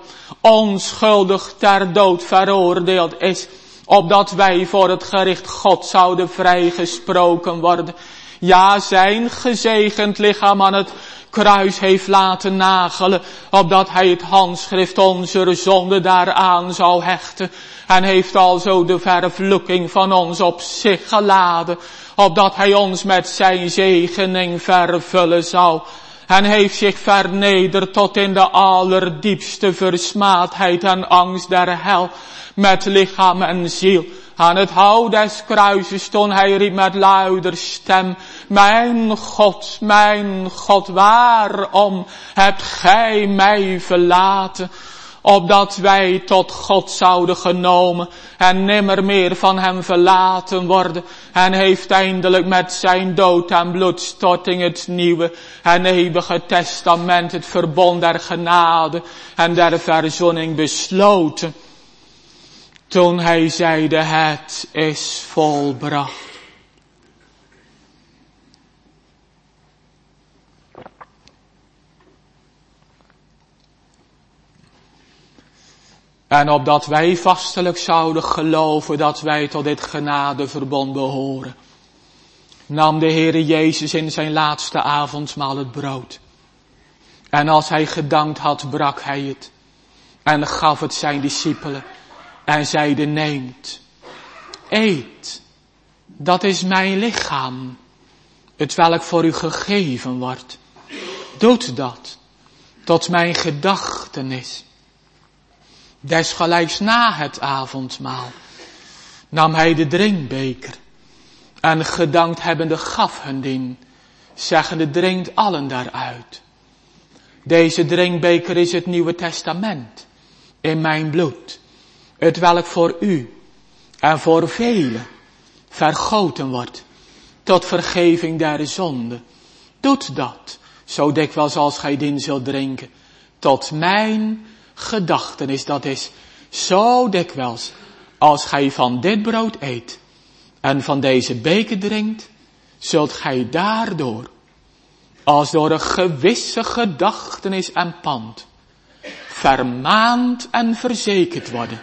onschuldig ter dood veroordeeld is, opdat wij voor het gericht God zouden vrijgesproken worden. Ja, zijn gezegend lichaam aan het kruis heeft laten nagelen, opdat hij het handschrift onze zonde daaraan zou hechten, en heeft alzo de vervloeking van ons op zich geladen, opdat hij ons met zijn zegening vervullen zou, en heeft zich vernederd tot in de allerdiepste versmaadheid en angst der hel, met lichaam en ziel. Aan het hout des kruises toen hij riep met luider stem, mijn God, waarom hebt gij mij verlaten? Opdat wij tot God zouden genomen en nimmer meer van hem verlaten worden. En heeft eindelijk met zijn dood en bloedstorting het nieuwe en eeuwige testament, het verbond der genade en der verzoening besloten. Toen hij zeide, het is volbracht. En opdat wij vastelijk zouden geloven dat wij tot dit genadeverbond behoren. nam de Heere Jezus in zijn laatste avondmaal het brood. En als hij gedankt had, brak hij het. En gaf het zijn discipelen. En zeide, neemt, eet, dat is mijn lichaam, het welk voor u gegeven wordt. Doet dat, tot mijn gedachtenis. Desgelijks na het avondmaal nam hij de drinkbeker. En gedankt hebbende gaf hun dien, zeggende, drinkt allen daaruit. Deze drinkbeker is het Nieuwe Testament in mijn bloed, het welk voor u en voor velen vergoten wordt tot vergeving der zonde. Doet dat, zo dikwijls als gij dien zult drinken, tot mijn gedachtenis. Dat is zo dikwijls als gij van dit brood eet en van deze beker drinkt, zult gij daardoor, als door een gewisse gedachtenis en pand, vermaand en verzekerd worden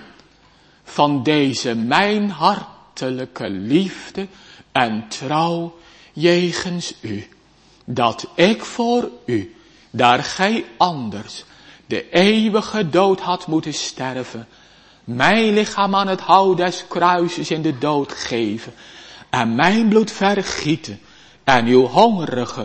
van deze mijn hartelijke liefde en trouw jegens u, dat ik voor u, daar gij anders de eeuwige dood had moeten sterven, mijn lichaam aan het hout des kruises in de dood geven en mijn bloed vergieten en uw hongerige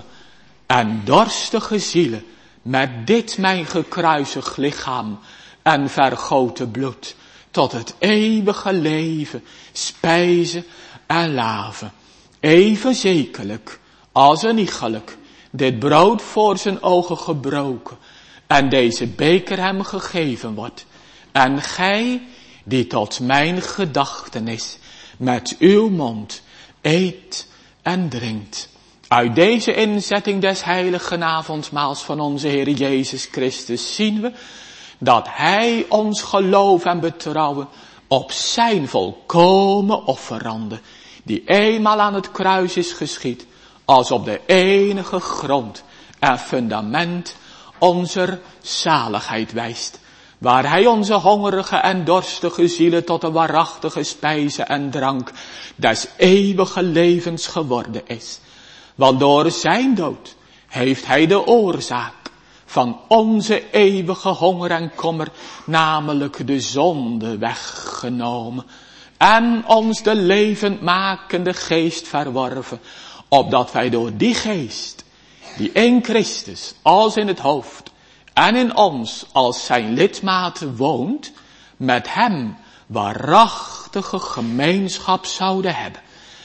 en dorstige zielen met dit mijn gekruisigd lichaam en vergoten bloed tot het eeuwige leven spijzen en laven. Even zekerlijk als een iegelijk dit brood voor zijn ogen gebroken en deze beker hem gegeven wordt. En gij die tot mijn gedachtenis met uw mond eet en drinkt. Uit deze inzetting des heiligen avondmaals van onze Heer Jezus Christus zien we dat hij ons geloof en betrouwen op zijn volkomen offerande, die eenmaal aan het kruis is geschied, als op de enige grond en fundament onze zaligheid wijst, waar hij onze hongerige en dorstige zielen tot de waarachtige spijze en drank des eeuwige levens geworden is. Want door zijn dood heeft hij de oorzaak van onze eeuwige honger en kommer, namelijk de zonde, weggenomen en ons de levendmakende geest verworven, opdat wij door die geest, die in Christus als in het hoofd en in ons als zijn lidmaat woont, met hem waarachtige gemeenschap zouden hebben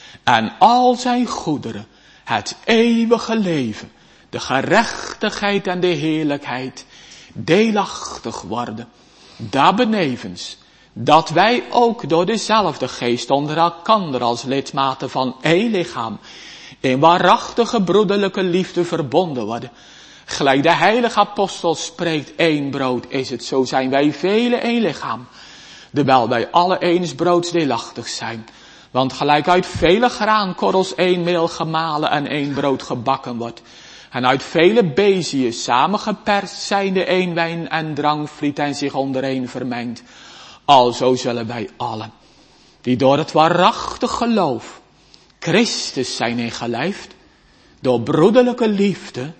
en al zijn goederen, het eeuwige leven, de gerechtigheid en de heerlijkheid deelachtig worden. Daarbenevens dat wij ook door dezelfde geest onder elkander als lidmaten van één lichaam in waarachtige broederlijke liefde verbonden worden. Gelijk de heilige apostel spreekt, één brood is het, zo zijn wij velen één lichaam, terwijl wij alle eens broods deelachtig zijn. Want gelijk uit vele graankorrels één meel gemalen en één brood gebakken wordt, en uit vele beziën samengeperst zijnde één wijn en drankvliet en zich ondereen vermengt, alzo zullen wij allen, die door het waarachtig geloof Christus zijn ingelijfd, door broederlijke liefde,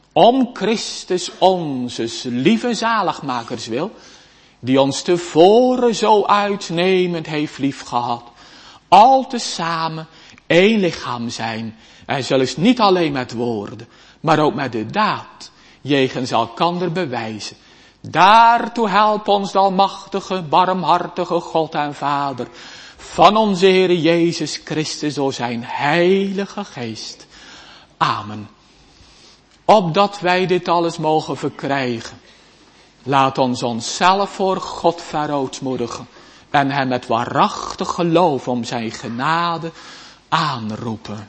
om Christus onzes lieve zaligmakers wil, die ons tevoren zo uitnemend heeft liefgehad, al tezamen één lichaam zijn, en zelfs niet alleen met woorden, maar ook met de daad, jegens elkander bewijzen. Daartoe help ons de almachtige, barmhartige God en Vader van onze Heer Jezus Christus door zijn heilige geest. Amen. Opdat wij dit alles mogen verkrijgen, laat ons onszelf voor God verootmoedigen en hem met waarachtig geloof om zijn genade aanroepen.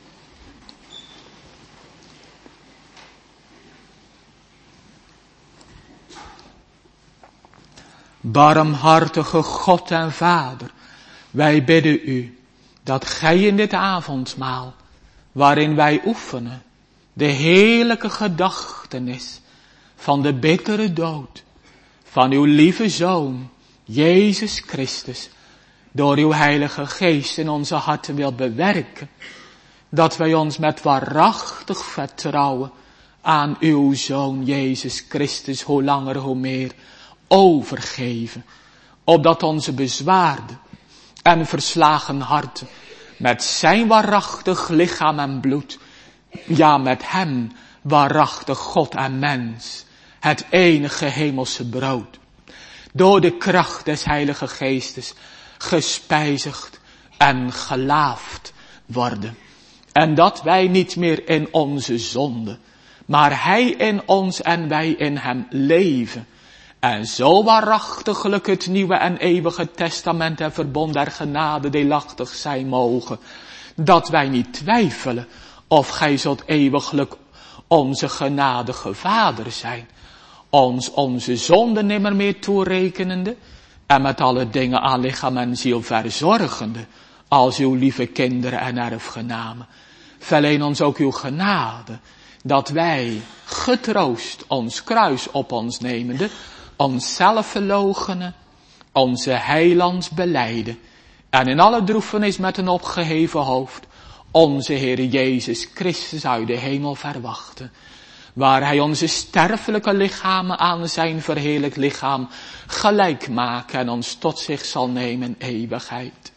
Barmhartige God en Vader, wij bidden u dat gij in dit avondmaal, waarin wij oefenen de heerlijke gedachtenis van de bittere dood van uw lieve Zoon, Jezus Christus, door uw heilige geest in onze harten wilt bewerken, dat wij ons met waarachtig vertrouwen aan uw Zoon Jezus Christus, hoe langer hoe meer, overgeven. Opdat onze bezwaarde en verslagen harten met zijn waarachtig lichaam en bloed, ja met hem waarachtig God en mens, het enige hemelse brood, door de kracht des Heilige Geestes gespijzigd en gelaafd worden. En dat wij niet meer in onze zonde, maar hij in ons en wij in hem leven. En zo waarachtiglijk het nieuwe en eeuwige testament en verbond der genade deelachtig zijn mogen, dat wij niet twijfelen of gij zult eeuwiglijk onze genadige Vader zijn, ons onze zonde nimmer meer toerekenende en met alle dingen aan lichaam en ziel verzorgende, als uw lieve kinderen en erfgenamen. Verleen ons ook uw genade, dat wij getroost ons kruis op ons nemende, onszelf verloochenen, onze heilands belijden en in alle droefenis met een opgeheven hoofd onze Heer Jezus Christus uit de hemel verwachten, waar hij onze sterfelijke lichamen aan zijn verheerlijk lichaam gelijk maakt en ons tot zich zal nemen in eeuwigheid.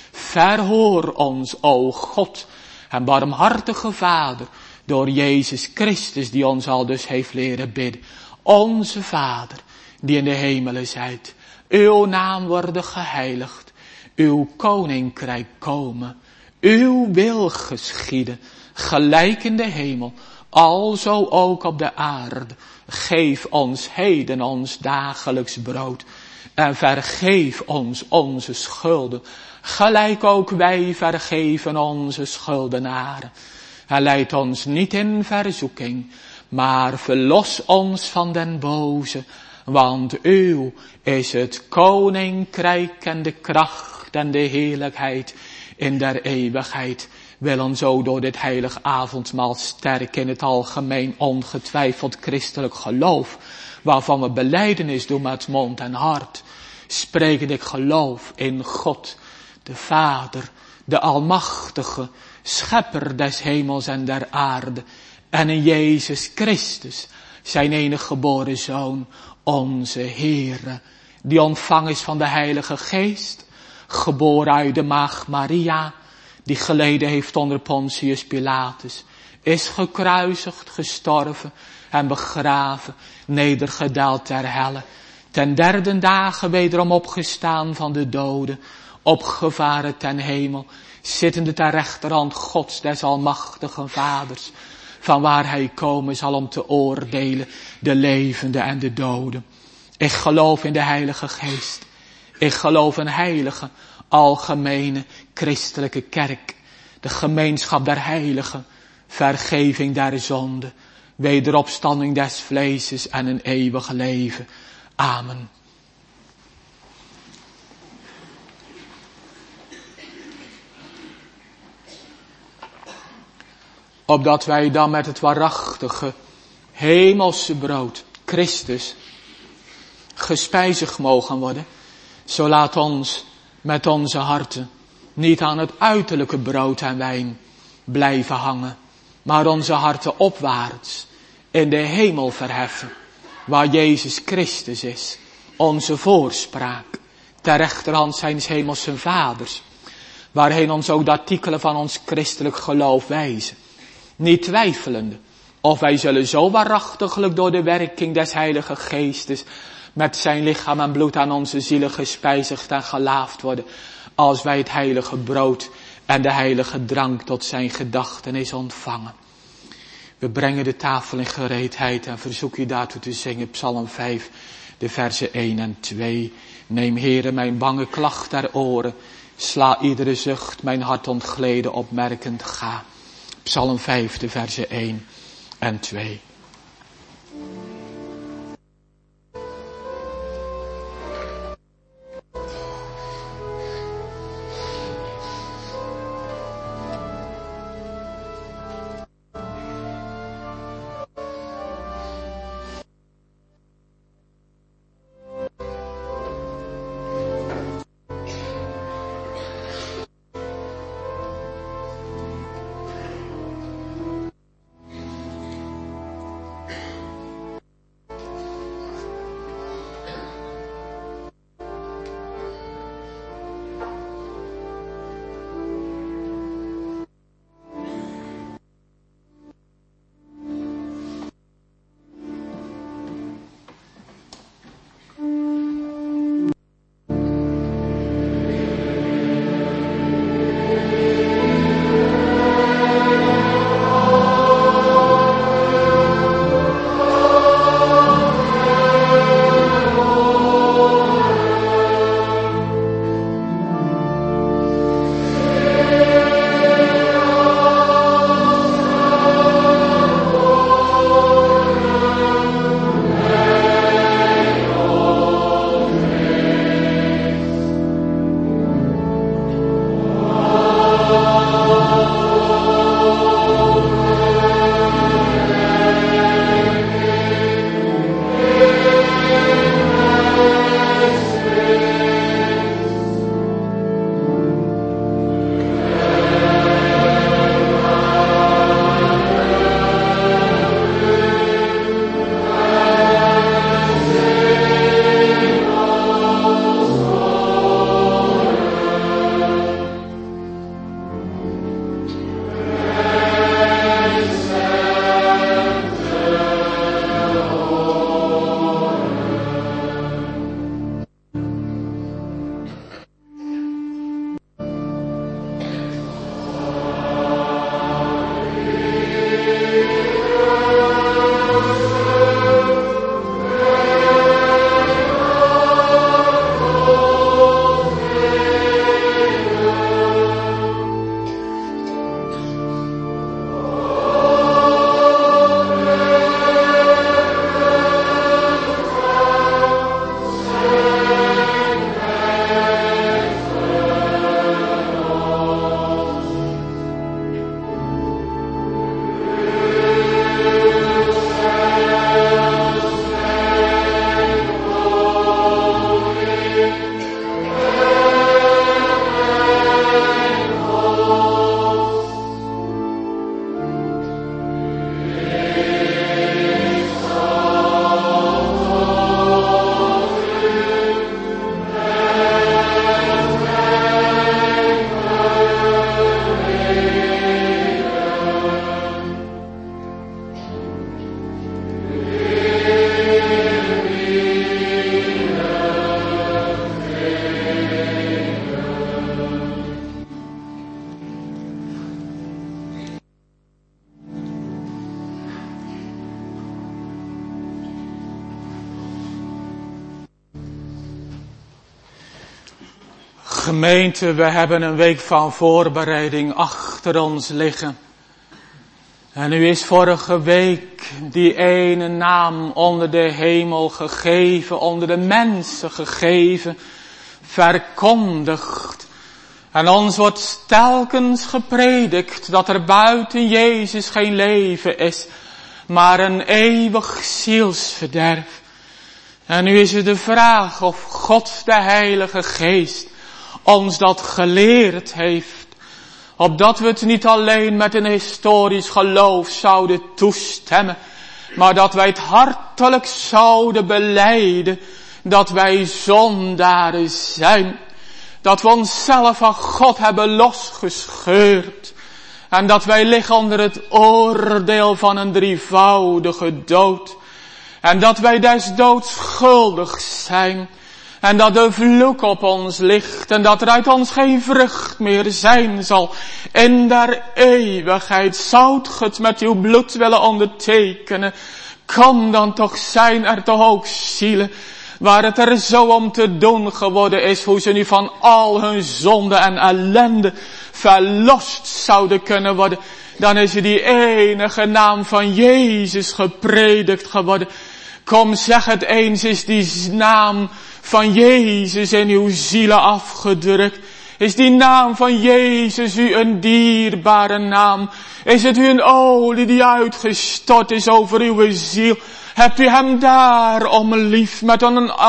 Verhoor ons, o God en barmhartige Vader, door Jezus Christus die ons al dus heeft leren bidden. Onze Vader, die in de hemelen zijt, uw naam worden geheiligd, uw koninkrijk komen, uw wil geschieden, gelijk in de hemel, alzo ook op de aarde. Geef ons heden ons dagelijks brood en vergeef ons onze schulden, gelijk ook wij vergeven onze schuldenaren. En leid ons niet in verzoeking, maar verlos ons van den boze, want uw is het koninkrijk en de kracht en de heerlijkheid in der eeuwigheid. Wil ons zo door dit heilig avondmaal sterken in het algemeen ongetwijfeld christelijk geloof, waarvan we belijdenis doen met mond en hart. Spreken ik geloof in God, de Vader, de Almachtige, Schepper des hemels en der aarde, en in Jezus Christus, zijn enige geboren Zoon, onze Heere, die ontvangen is van de Heilige Geest, geboren uit de Maagd Maria, die geleden heeft onder Pontius Pilatus, is gekruisigd, gestorven en begraven, nedergedaald ter helle, ten derde dagen wederom opgestaan van de doden, opgevaren ten hemel, zittende ter rechterhand Gods des almachtigen Vaders, van waar hij komen zal om te oordelen de levenden en de doden. Ik geloof in de Heilige Geest. Ik geloof in heilige, algemene, christelijke kerk, de gemeenschap der heiligen, vergeving der zonde, wederopstanding des vleeses en een eeuwig leven. Amen. Opdat wij dan met het waarachtige, hemelse brood, Christus, gespijzigd mogen worden, zo laat ons met onze harten niet aan het uiterlijke brood en wijn blijven hangen, maar onze harten opwaarts in de hemel verheffen, waar Jezus Christus is, onze voorspraak, ter rechterhand zijns hemelse Vaders, waarheen ons ook de artikelen van ons christelijk geloof wijzen, niet twijfelende of wij zullen zo waarachtiglijk door de werking des Heilige Geestes met zijn lichaam en bloed aan onze zielen gespijzigd en gelaafd worden, als wij het heilige brood en de heilige drank tot zijn gedachtenis ontvangen. We brengen de tafel in gereedheid en verzoek u daartoe te zingen Psalm 5, de versen 1 en 2. Neem Heere mijn bange klacht ter oren, sla iedere zucht mijn hart ontgleden opmerkend ga. Psalm 5, de versen 1 en 2. Gemeente, we hebben een week van voorbereiding achter ons liggen. En nu is vorige week die ene naam onder de hemel gegeven, onder de mensen gegeven, verkondigd. En ons wordt telkens gepredikt dat er buiten Jezus geen leven is, maar een eeuwig zielsverderf. En nu is het de vraag of God de Heilige Geest ons dat geleerd heeft, opdat we het niet alleen met een historisch geloof zouden toestemmen, maar dat wij het hartelijk zouden belijden dat wij zondaren zijn, dat we onszelf van God hebben losgescheurd en dat wij liggen onder het oordeel van een drievoudige dood en dat wij des doods schuldig zijn. En dat de vloek op ons ligt en dat er uit ons geen vrucht meer zijn zal. In der eeuwigheid zoudt ge het met uw bloed willen ondertekenen. Kan dan toch zijn er toch ook zielen waar het er zo om te doen geworden is hoe ze nu van al hun zonde en ellende verlost zouden kunnen worden. Dan is er die enige naam van Jezus gepredikt geworden. Kom, zeg het eens, is die naam van Jezus in uw zielen afgedrukt? Is die naam van Jezus u een dierbare naam? Is het u een olie die uitgestort is over uw ziel? Hebt u hem daarom lief met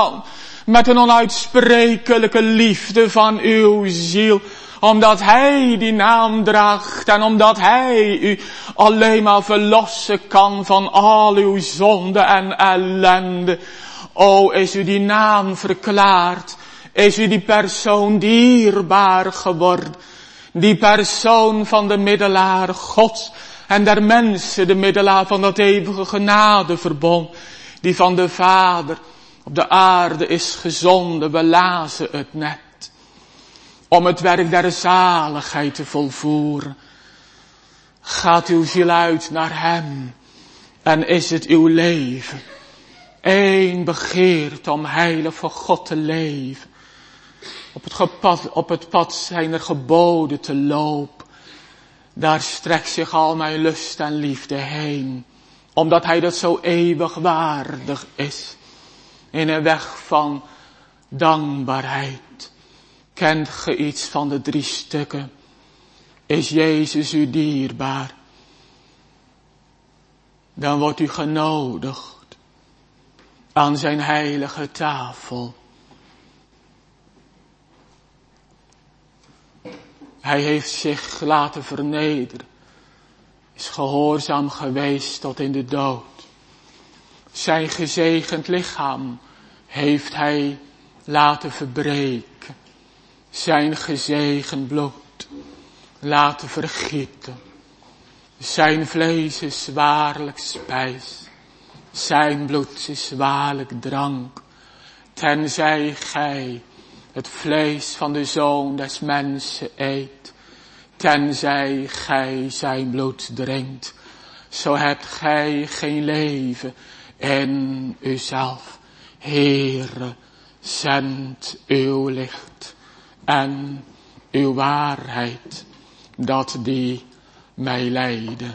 een onuitsprekelijke liefde van uw ziel? Omdat hij die naam draagt en omdat hij u alleen maar verlossen kan van al uw zonde en ellende. O, is u die naam verklaard? Is u die persoon dierbaar geworden? Die persoon van de middelaar Gods en der mensen, de middelaar van dat eeuwige genadeverbond, die van de Vader op de aarde is gezonden, we lazen het net, om het werk der zaligheid te volvoeren. Gaat uw ziel uit naar hem en is het uw leven één begeert om heilig voor God te leven, op het pad zijner geboden te lopen. Daar strekt zich al mijn lust en liefde heen, omdat hij dat zo eeuwig waardig is. In een weg van dankbaarheid. Kent ge iets van de 3 stukken? Is Jezus u dierbaar? Dan wordt u genodigd aan zijn heilige tafel. Hij heeft zich laten vernederen, is gehoorzaam geweest tot in de dood. Zijn gezegend lichaam heeft hij laten verbreken, zijn gezegend bloed laten vergieten. Zijn vlees is waarlijk spijs, zijn bloed is waarlijk drank, tenzij gij het vlees van de Zoon des mensen eet, tenzij gij zijn bloed drinkt, zo hebt gij geen leven in uzelf. Heere, zend uw licht en uw waarheid, dat die mij leiden.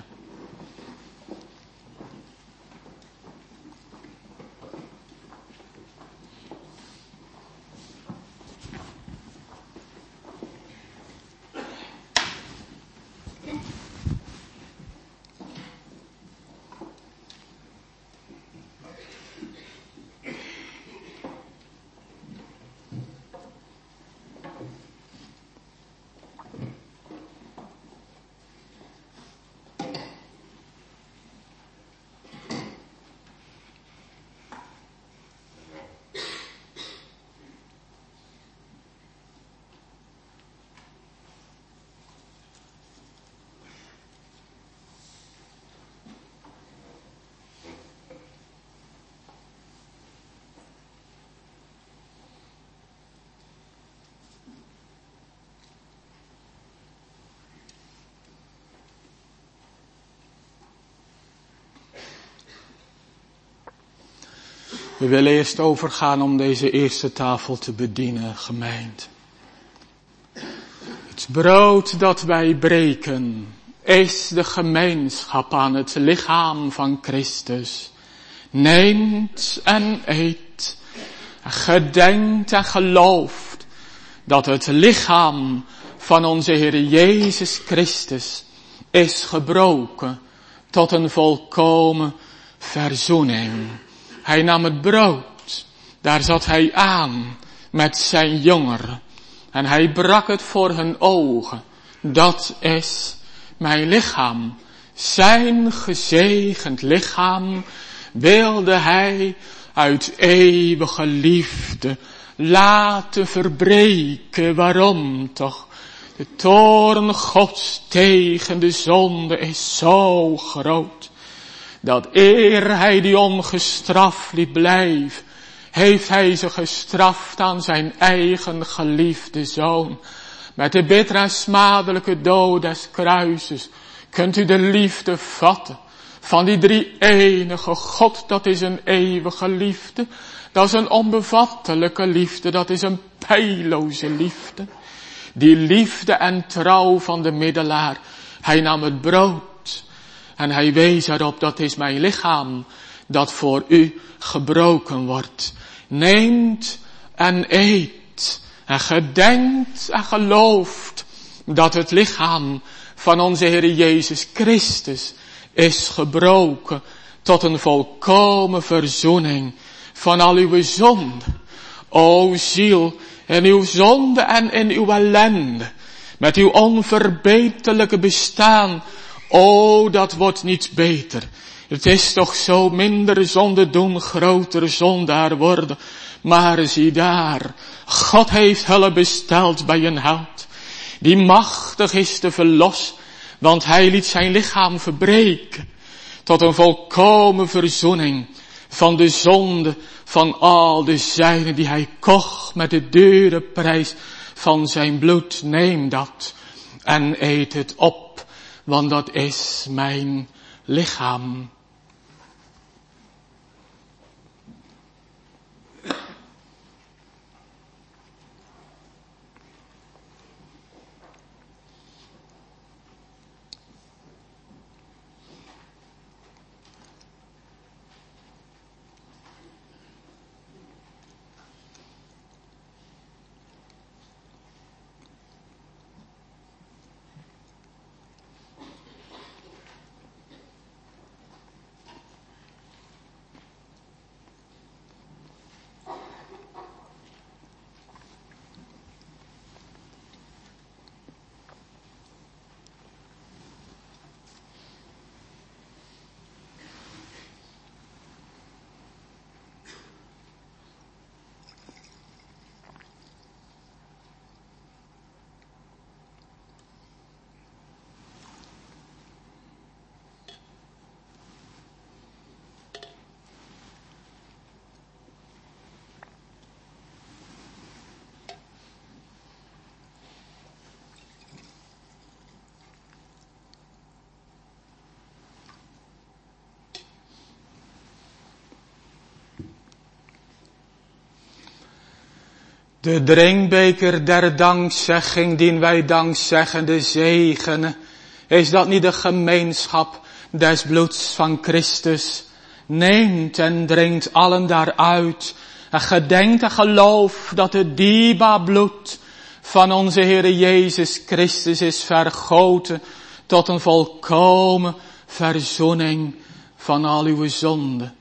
We willen eerst overgaan om deze eerste tafel te bedienen, gemeente. Het brood dat wij breken is de gemeenschap aan het lichaam van Christus. Neemt en eet, gedenkt en gelooft dat het lichaam van onze Heer Jezus Christus is gebroken tot een volkomen verzoening. Hij nam het brood, daar zat hij aan met zijn jongeren en hij brak het voor hun ogen. Dat is mijn lichaam, zijn gezegend lichaam wilde hij uit eeuwige liefde laten verbreken. Waarom toch? De toorn Gods tegen de zonde is zo groot, dat eer hij die ongestraft liet blijven, heeft hij ze gestraft aan zijn eigen geliefde zoon. Met de bittere en smadelijke dood des kruises kunt u de liefde vatten van die drie-enige God. Dat is een eeuwige liefde, dat is een onbevattelijke liefde, dat is een peilloze liefde. Die liefde en trouw van de middelaar. Hij nam het brood en hij wees erop, dat is mijn lichaam dat voor u gebroken wordt. Neemt en eet en gedenkt en gelooft dat het lichaam van onze Heer Jezus Christus is gebroken tot een volkomen verzoening van al uw zonde. O ziel, in uw zonde en in uw ellende, met uw onverbeterlijke bestaan, o, dat wordt niet beter. Het is toch zo, minder zonde doen, groter zondaar worden. Maar zie daar, God heeft hulp besteld bij een held, die machtig is te verlossen, want hij liet zijn lichaam verbreken tot een volkomen verzoening van de zonde van al de zijnen die hij kocht met de dure prijs van zijn bloed. Neem dat en eet het op, want dat is mijn lichaam. De drinkbeker der dankzegging, dien wij dankzeggende zegenen, is dat niet de gemeenschap des bloeds van Christus? Neemt en drinkt allen daaruit en gedenkt en gelooft dat het dierbaar bloed van onze Heer Jezus Christus is vergoten tot een volkomen verzoening van al uw zonden.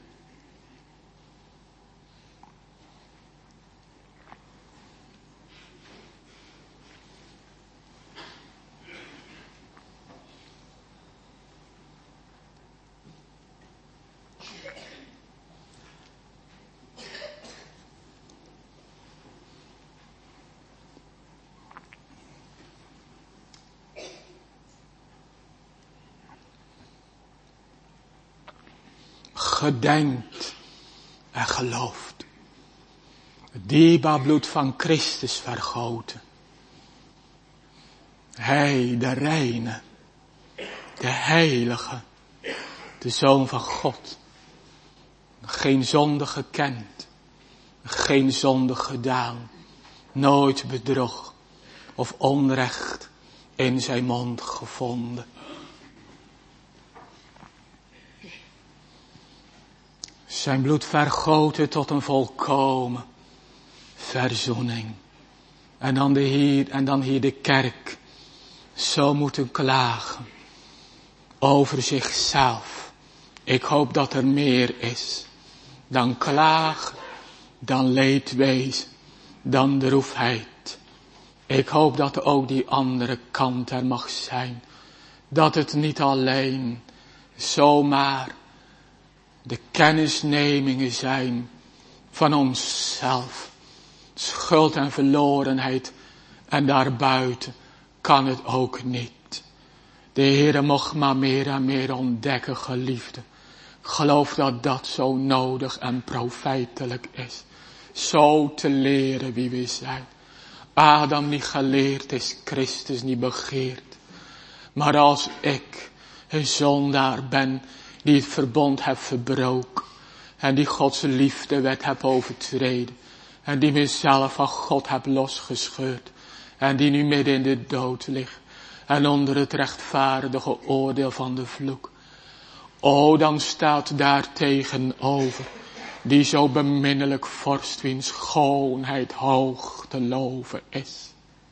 Gedenkt en gelooft. Het dierbaar bloed van Christus vergoten. Hij, de reine, de heilige, de Zoon van God. Geen zonde gekend, geen zonde gedaan, nooit bedrog of onrecht in zijn mond gevonden. Zijn bloed vergoten tot een volkomen verzoening. En dan hier de kerk zo moeten klagen over zichzelf. Ik hoop dat er meer is dan klagen, dan leedwezen, dan droefheid. Ik hoop dat er ook die andere kant er mag zijn. Dat het niet alleen zomaar de kennisnemingen zijn van onszelf. Schuld en verlorenheid. En daarbuiten kan het ook niet. De Heere mocht maar meer en meer ontdekken, geliefde. Ik geloof dat dat zo nodig en profijtelijk is. Zo te leren wie we zijn. Adam niet geleerd is, Christus niet begeerd. Maar als ik een zondaar ben, die het verbond heb verbroken. En die Gods liefdewet heb overtreden. En die mezelf van God heb losgescheurd. En die nu midden in de dood ligt. En onder het rechtvaardige oordeel van de vloek. O, dan staat daar tegenover die zo beminnelijk vorst wiens schoonheid hoog te loven is.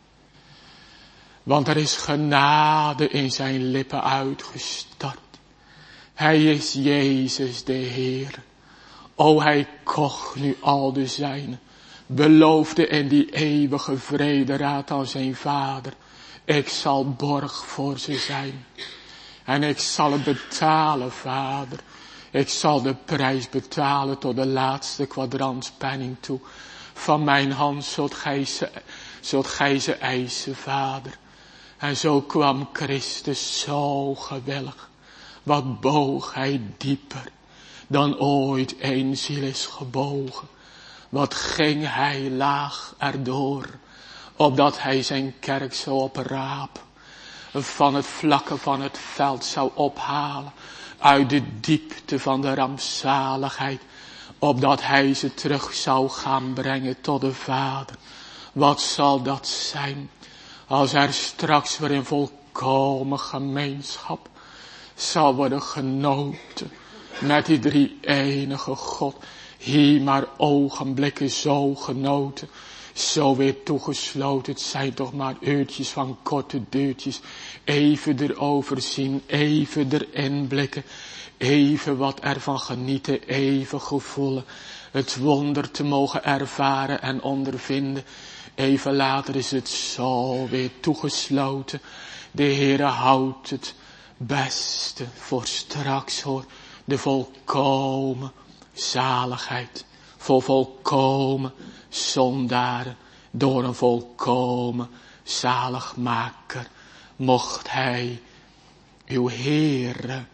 Want er is genade in zijn lippen uitgestort. Hij is Jezus de Heer. O, hij kocht nu al de zijnen. Beloofde in die eeuwige vrederaad aan zijn vader. Ik zal borg voor ze zijn. En ik zal het betalen, vader. Ik zal de prijs betalen tot de laatste kwadrantspenning toe. Van mijn hand zult gij ze eisen, vader. En zo kwam Christus zo gewillig. Wat boog hij dieper dan ooit een ziel is gebogen. Wat ging hij laag erdoor, opdat hij zijn kerk zou oprapen. Van het vlakke van het veld zou ophalen. Uit de diepte van de rampzaligheid. Opdat hij ze terug zou gaan brengen tot de Vader. Wat zal dat zijn? Als er straks weer in volkomen gemeenschap zal worden genoten. Met die drie enige God. Hier maar ogenblikken zo genoten. Zo weer toegesloten. Het zijn toch maar uurtjes van korte deurtjes. Even erover zien. Even erin blikken. Even wat ervan genieten. Even gevoelen. Het wonder te mogen ervaren en ondervinden. Even later is het zo weer toegesloten. De Heere houdt het beste voor straks, hoor. De volkomen zaligheid. Voor volkomen zondaren. Door een volkomen zaligmaker. Mocht hij uw Heere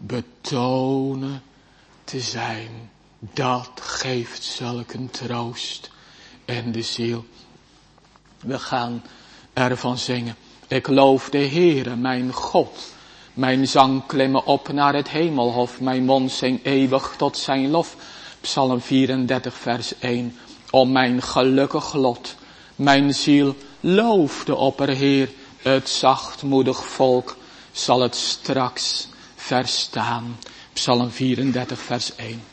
betonen te zijn. Dat geeft zulk een troost in de ziel. We gaan ervan zingen. Ik loof de Heere, mijn God. Mijn zang klimmen op naar het hemelhof. Mijn mond zingt eeuwig tot zijn lof. Psalm 34 vers 1. Om mijn gelukkig lot. Mijn ziel looft de Opperheer. Het zachtmoedig volk zal het straks verstaan. Psalm 34 vers 1.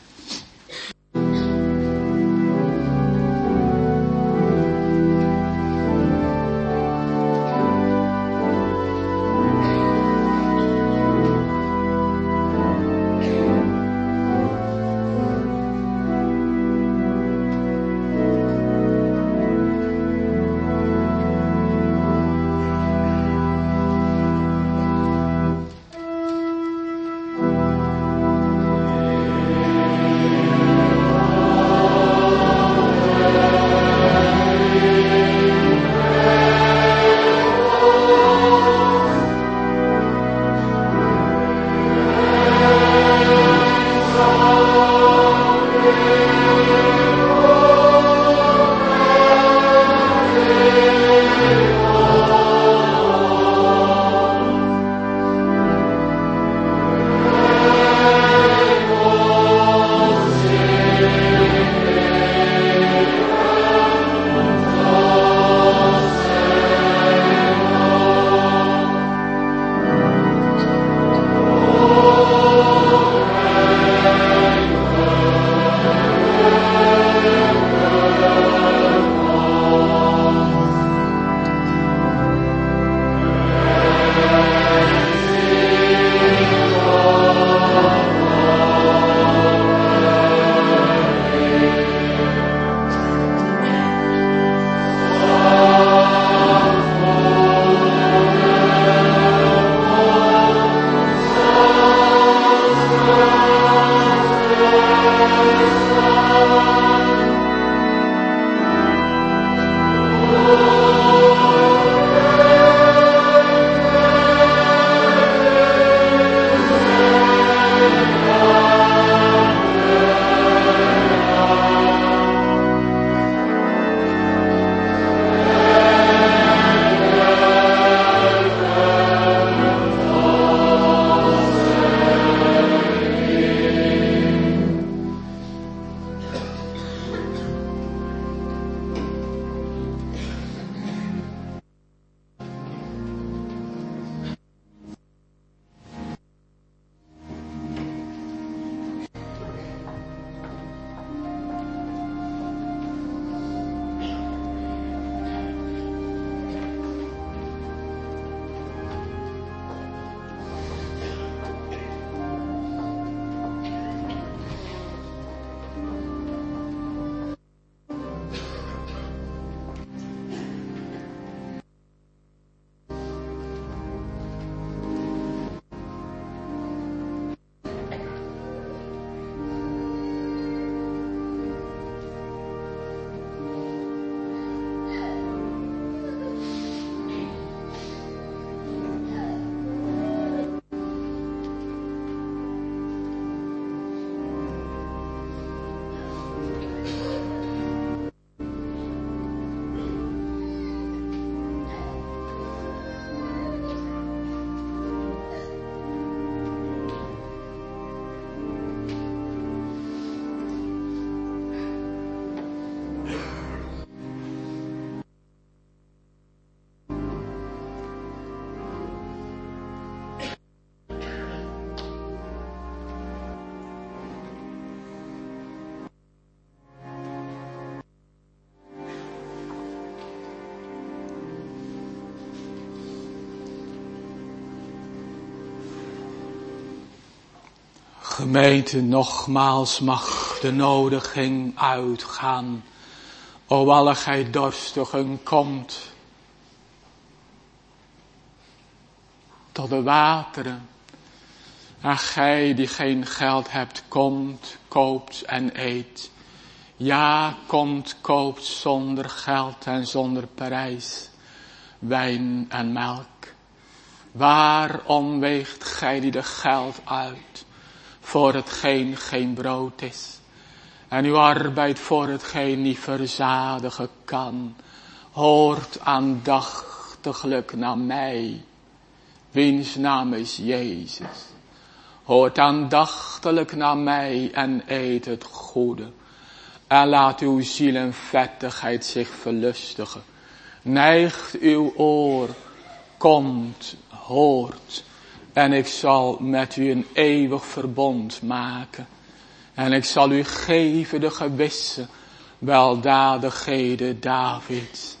Gemeente, nogmaals mag de nodiging uitgaan. O alle gij dorstigen, komt tot de wateren. En gij die geen geld hebt, komt, koopt en eet. Ja, komt, koopt zonder geld en zonder prijs wijn en melk. Waarom weegt gij die de geld uit voor hetgeen geen brood is, en uw arbeid voor hetgeen niet verzadigen kan? Hoort aandachtiglijk naar mij, wiens naam is Jezus. Hoort aandachtiglijk naar mij en eet het goede. En laat uw ziel en vettigheid zich verlustigen. Neigt uw oor, komt, hoort. En ik zal met u een eeuwig verbond maken. En ik zal u geven de gewisse weldadigheden Davids.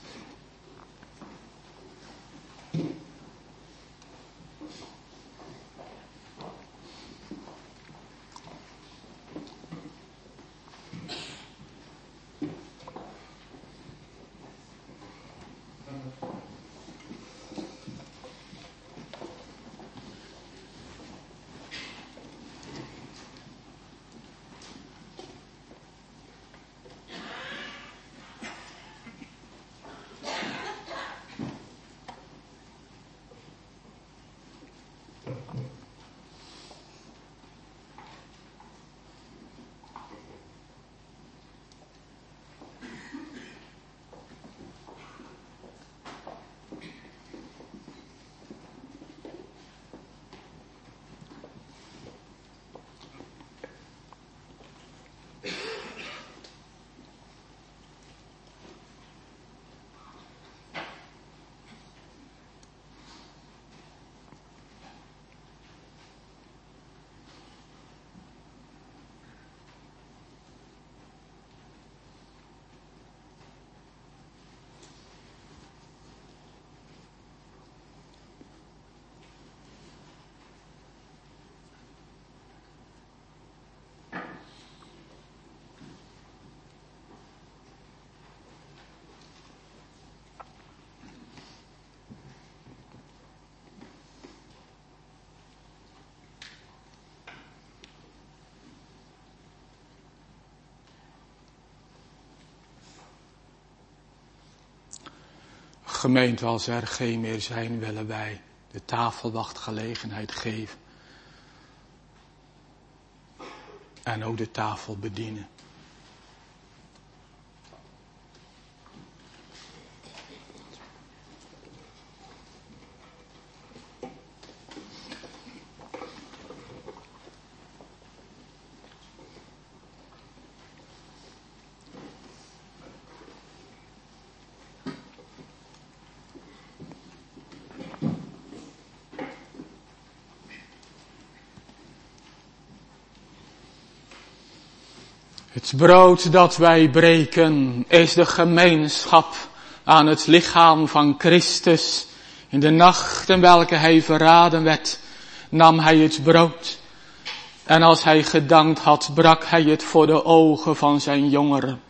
Gemeente, als er geen meer zijn, willen wij de tafelwachtgelegenheid geven. En ook de tafel bedienen. Het brood dat wij breken is de gemeenschap aan het lichaam van Christus. In de nacht in welke hij verraden werd, nam hij het brood. En als hij gedankt had, brak hij het voor de ogen van zijn jongeren.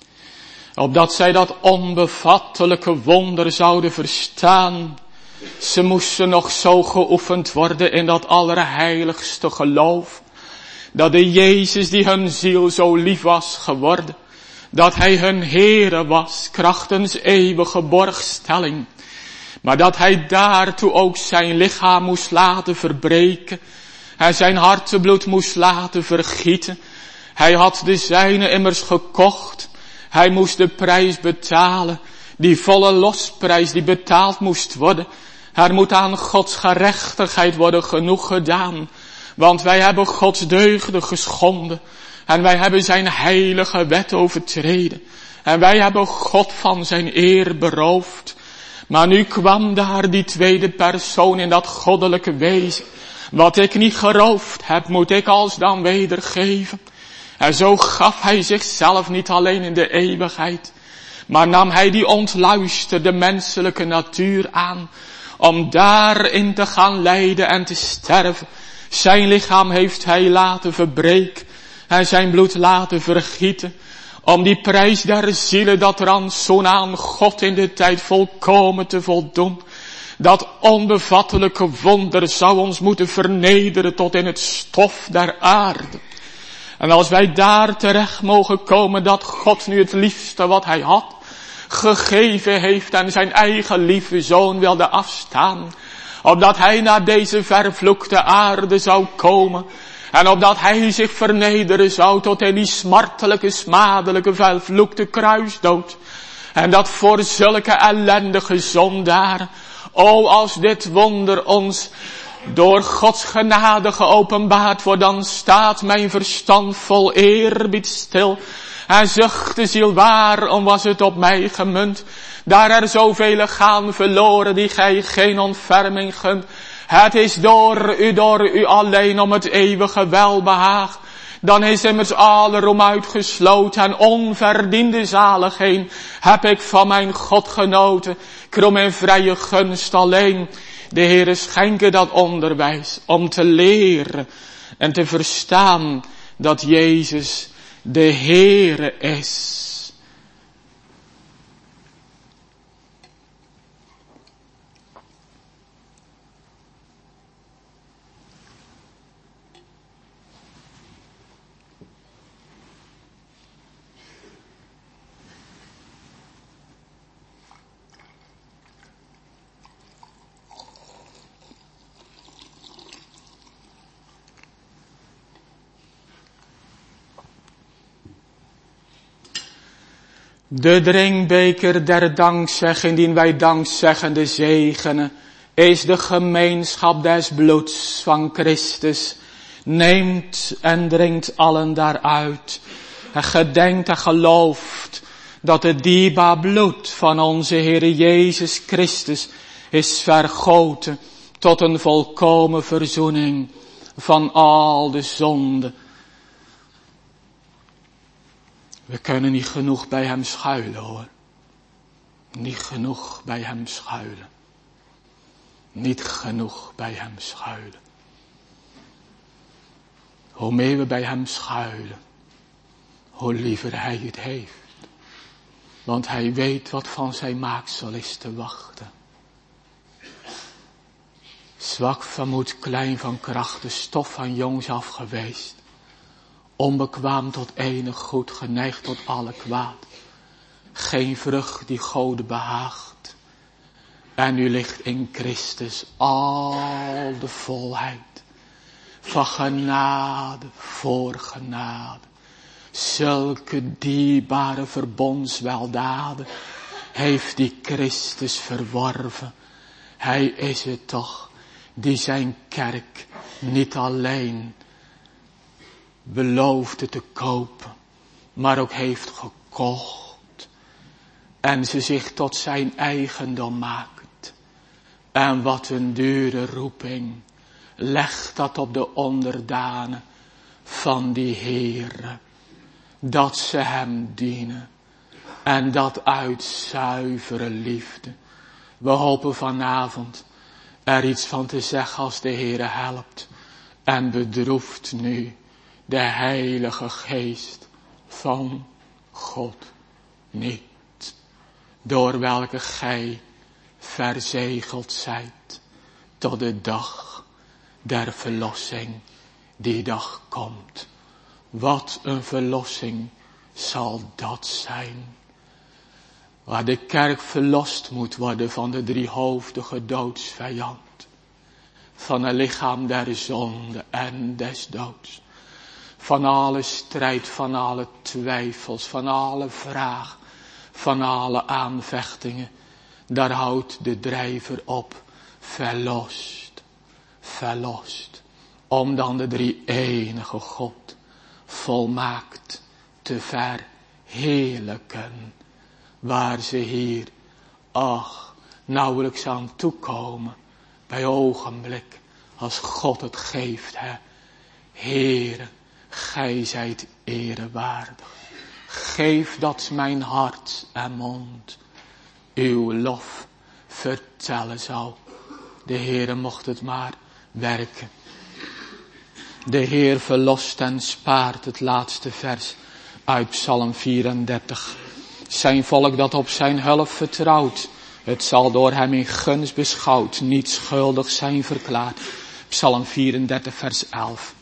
Opdat zij dat onbevattelijke wonder zouden verstaan. Ze moesten nog zo geoefend worden in dat allerheiligste geloof. Dat de Jezus die hun ziel zo lief was geworden. Dat hij hun Heere was, krachtens eeuwige borgstelling. Maar dat hij daartoe ook zijn lichaam moest laten verbreken. En zijn hartebloed moest laten vergieten. Hij had de zijne immers gekocht. Hij moest de prijs betalen. Die volle losprijs die betaald moest worden. Er moet aan Gods gerechtigheid worden genoeg gedaan. Want wij hebben Gods deugden geschonden. En wij hebben zijn heilige wet overtreden. En wij hebben God van zijn eer beroofd. Maar nu kwam daar die tweede persoon in dat goddelijke wezen. Wat ik niet geroofd heb, moet ik alsdan wedergeven. En zo gaf hij zichzelf niet alleen in de eeuwigheid. Maar nam hij die ontluisterde menselijke natuur aan. Om daarin te gaan lijden en te sterven. Zijn lichaam heeft hij laten verbreken en zijn bloed laten vergieten. Om die prijs der zielen, dat rantsoen aan God in de tijd volkomen te voldoen. Dat onbevattelijke wonder zou ons moeten vernederen tot in het stof der aarde. En als wij daar terecht mogen komen dat God nu het liefste wat hij had gegeven heeft en zijn eigen lieve zoon wilde afstaan. Opdat hij naar deze vervloekte aarde zou komen. En opdat hij zich vernederen zou tot in die smartelijke, smadelijke, vervloekte kruisdood. En dat voor zulke ellendige zondaren. O, als dit wonder ons door Gods genade geopenbaard wordt, dan staat mijn verstand vol eerbied stil. En zucht de ziel, waarom was het op mij gemunt? Daar er zoveel gaan verloren die gij geen ontferming gunt. Het is door u alleen om het eeuwige welbehaag. Dan is immers allerom uitgesloten en onverdiende zaligheid heb ik van mijn God genoten. Krom en vrije gunst alleen. De Heere schenke dat onderwijs om te leren en te verstaan dat Jezus de Heere is. De drinkbeker der dankzegging, die wij dankzeggende zegenen, is de gemeenschap des bloeds van Christus. Neemt en drinkt allen daaruit. En gedenkt en gelooft dat het dierbaar bloed van onze Heere Jezus Christus is vergoten tot een volkomen verzoening van al de zonden. We kunnen niet genoeg bij hem schuilen, hoor. Niet genoeg bij hem schuilen. Niet genoeg bij hem schuilen. Hoe meer we bij hem schuilen, hoe liever hij het heeft. Want hij weet wat van zijn maaksel is te wachten. Zwak van moed, klein van kracht, de stof van jongs af geweest. Onbekwaam tot enig goed, geneigd tot alle kwaad. Geen vrucht die Gode behaagt. En u ligt in Christus al de volheid van genade voor genade. Zulke dierbare verbondsweldaden heeft die Christus verworven. Hij is het toch die zijn kerk niet alleen beloofde te kopen, maar ook heeft gekocht. En ze zich tot zijn eigendom maakt. En wat een dure roeping. Leg dat op de onderdanen van die Heere. Dat ze hem dienen. En dat uit zuivere liefde. We hopen vanavond er iets van te zeggen als de Heere helpt. En bedroeft nu de Heilige Geest van God niet. Door welke gij verzegeld zijt tot de dag der verlossing. Die dag komt. Wat een verlossing zal dat zijn. Waar de kerk verlost moet worden van de driehoofdige doodsvijand. Van het lichaam der zonde en des doods. Van alle strijd, van alle twijfels, van alle vraag, van alle aanvechtingen. Daar houdt de drijver op. Verlost, verlost. Om dan de drie-enige God volmaakt te verheerlijken. Waar ze hier, ach, nauwelijks aan toekomen. Bij ogenblik, als God het geeft, hè. Heere, gij zijt erewaardig. Geef dat mijn hart en mond uw lof vertellen zal. De Heere mocht het maar werken. De Heer verlost en spaart, het laatste vers uit Psalm 34. Zijn volk dat op zijn hulp vertrouwt, het zal door hem in gunst beschouwd, niet schuldig zijn verklaard. Psalm 34 vers 11.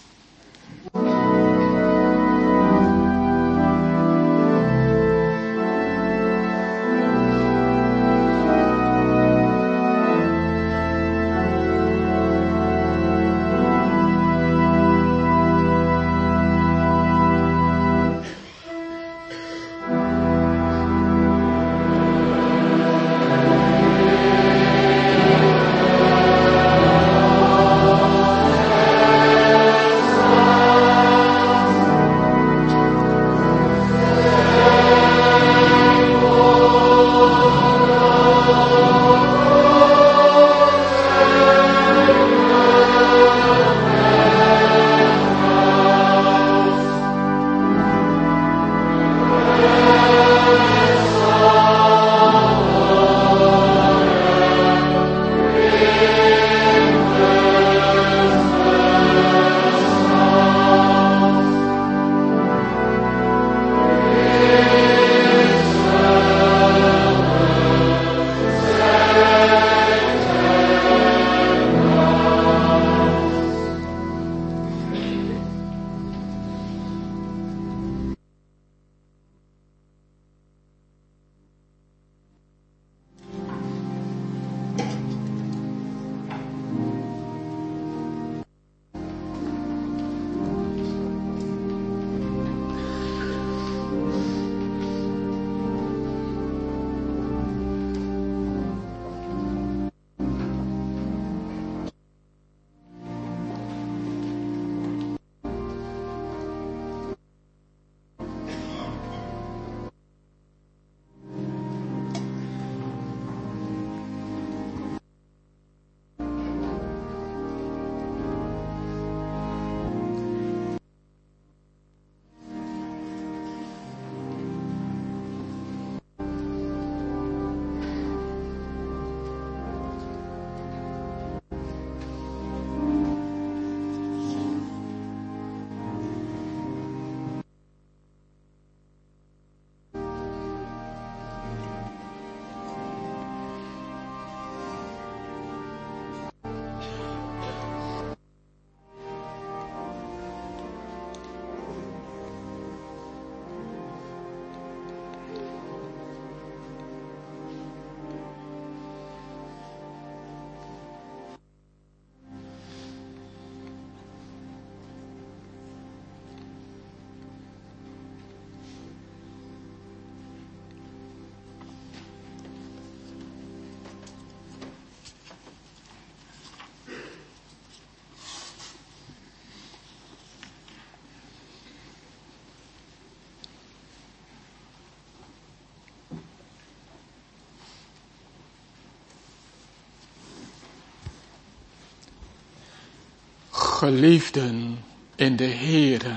Geliefden in de Heere,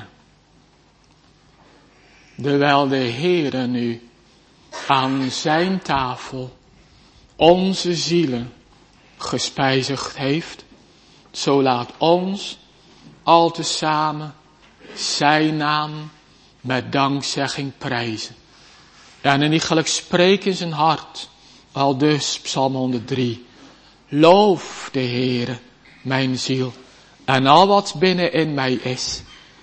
terwijl de Heere nu aan zijn tafel onze zielen gespijzigd heeft, zo laat ons al tezamen zijn naam met dankzegging prijzen. En inigelijk spreekt in zijn hart, al dus Psalm 103, loof de Heere, mijn ziel, en al wat binnenin mij is,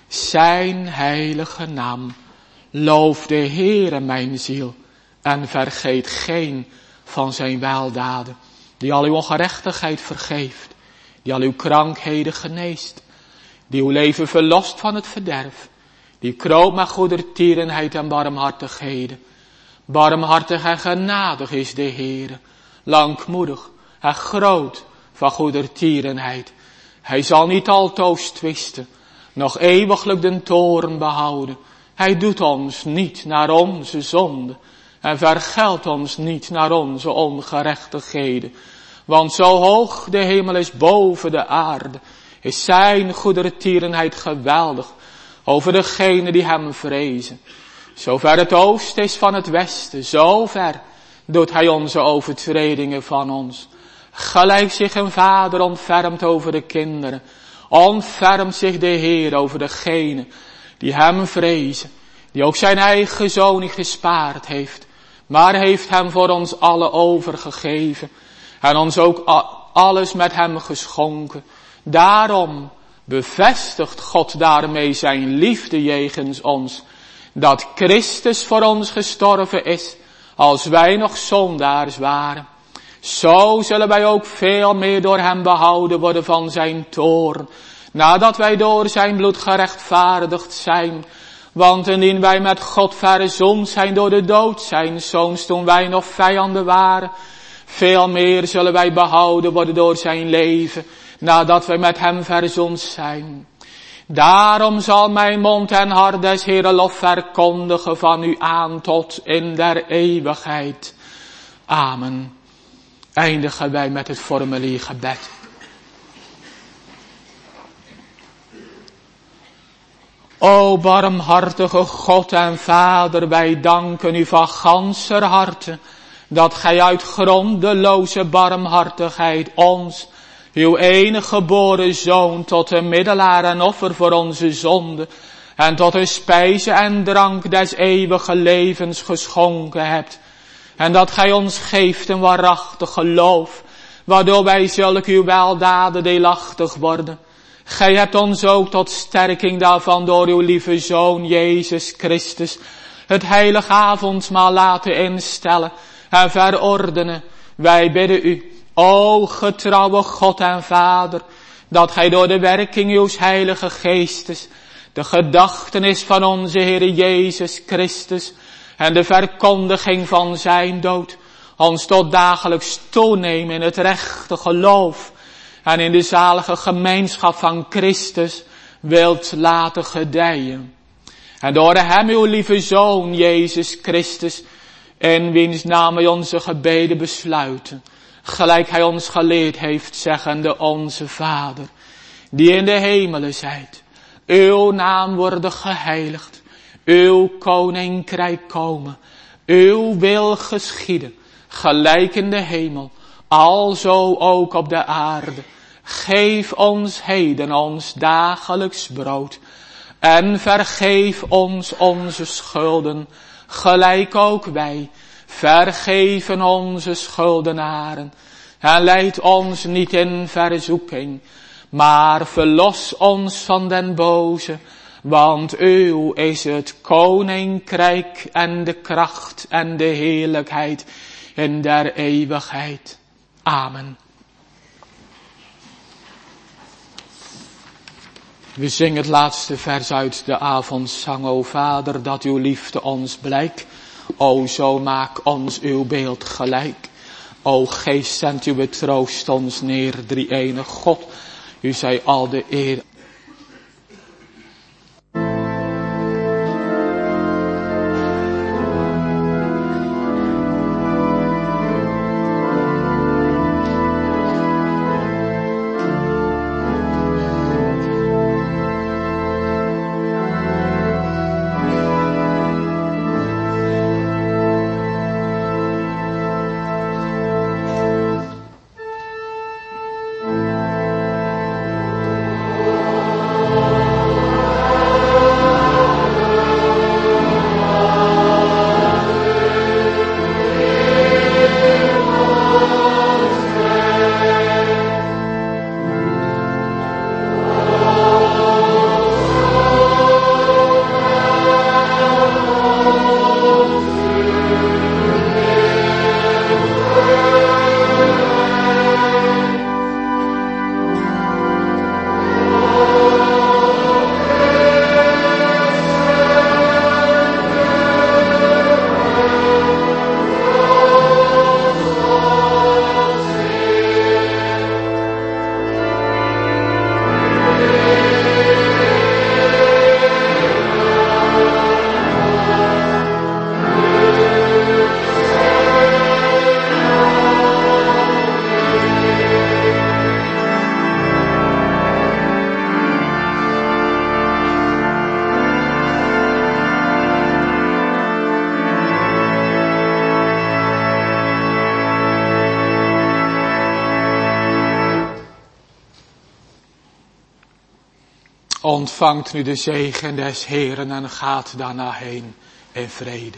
zijn heilige naam. Loof de Heere, mijn ziel, en vergeet geen van zijn weldaden, die al uw ongerechtigheid vergeeft, die al uw krankheden geneest, die uw leven verlost van het verderf, die kroont met goedertierenheid en barmhartigheden. Barmhartig en genadig is de Heere, langmoedig en groot van goedertierenheid. Hij zal niet altoos twisten, nog eeuwiglijk den toorn behouden. Hij doet ons niet naar onze zonde en vergeldt ons niet naar onze ongerechtigheden. Want zo hoog de hemel is boven de aarde, is zijn goedertierenheid geweldig over degenen die hem vrezen. Zover het oosten is van het westen, zover doet hij onze overtredingen van ons. Gelijk zich een vader ontfermt over de kinderen, ontfermt zich de Heer over degenen die hem vrezen, die ook zijn eigen zoon niet gespaard heeft, maar heeft hem voor ons allen overgegeven en ons ook alles met hem geschonken. Daarom bevestigt God daarmee zijn liefde jegens ons, dat Christus voor ons gestorven is, als wij nog zondaars waren. Zo zullen wij ook veel meer door hem behouden worden van zijn toorn, nadat wij door zijn bloed gerechtvaardigd zijn. Want indien wij met God verzoend zijn door de dood zijn zoons toen wij nog vijanden waren, veel meer zullen wij behouden worden door zijn leven, nadat wij met hem verzoend zijn. Daarom zal mijn mond en hart des Heeren lof verkondigen van u aan tot in der eeuwigheid. Amen. Eindigen wij met het formuliergebed. O barmhartige God en Vader, wij danken u van ganser harte, dat gij uit grondeloze barmhartigheid ons, uw enige geboren Zoon, tot een middelaar en offer voor onze zonde, en tot een spijze en drank des eeuwige levens geschonken hebt. En dat gij ons geeft een waarachtig geloof, waardoor wij zulke uw weldaden deelachtig worden. Gij hebt ons ook tot sterking daarvan door uw lieve Zoon Jezus Christus het heilige avondmaal laten instellen en verordenen. Wij bidden u, o getrouwe God en Vader, dat gij door de werking uw heilige geestes de gedachtenis van onze Heer Jezus Christus en de verkondiging van zijn dood ons tot dagelijks toenemen in het rechte geloof en in de zalige gemeenschap van Christus wilt laten gedijen. En door hem uw lieve Zoon Jezus Christus, in wiens naam wij onze gebeden besluiten, gelijk hij ons geleerd heeft, zeggende onze Vader, die in de hemelen zijt, uw naam worden geheiligd, uw koninkrijk komen, uw wil geschieden, gelijk in de hemel, alzo ook op de aarde. Geef ons heden ons dagelijks brood, en vergeef ons onze schulden, gelijk ook wij vergeven onze schuldenaren. En leid ons niet in verzoeking, maar verlos ons van den boze, want uw is het koninkrijk en de kracht en de heerlijkheid in der eeuwigheid. Amen. We zingen het laatste vers uit de avondzang. O Vader, dat uw liefde ons blijkt. O, zo maak ons uw beeld gelijk. O Geest, zend uw troost ons neer, drie-enig God. U zij al de eer. ontvangt nu de zegen des Heeren en gaat daarna heen in vrede.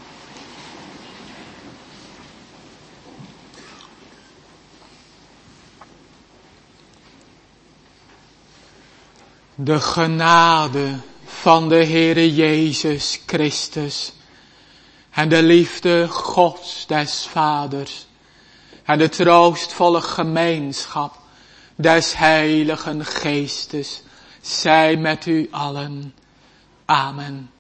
De genade van de Heere Jezus Christus en de liefde Gods des Vaders en de troostvolle gemeenschap des Heiligen Geestes zij met u allen. Amen.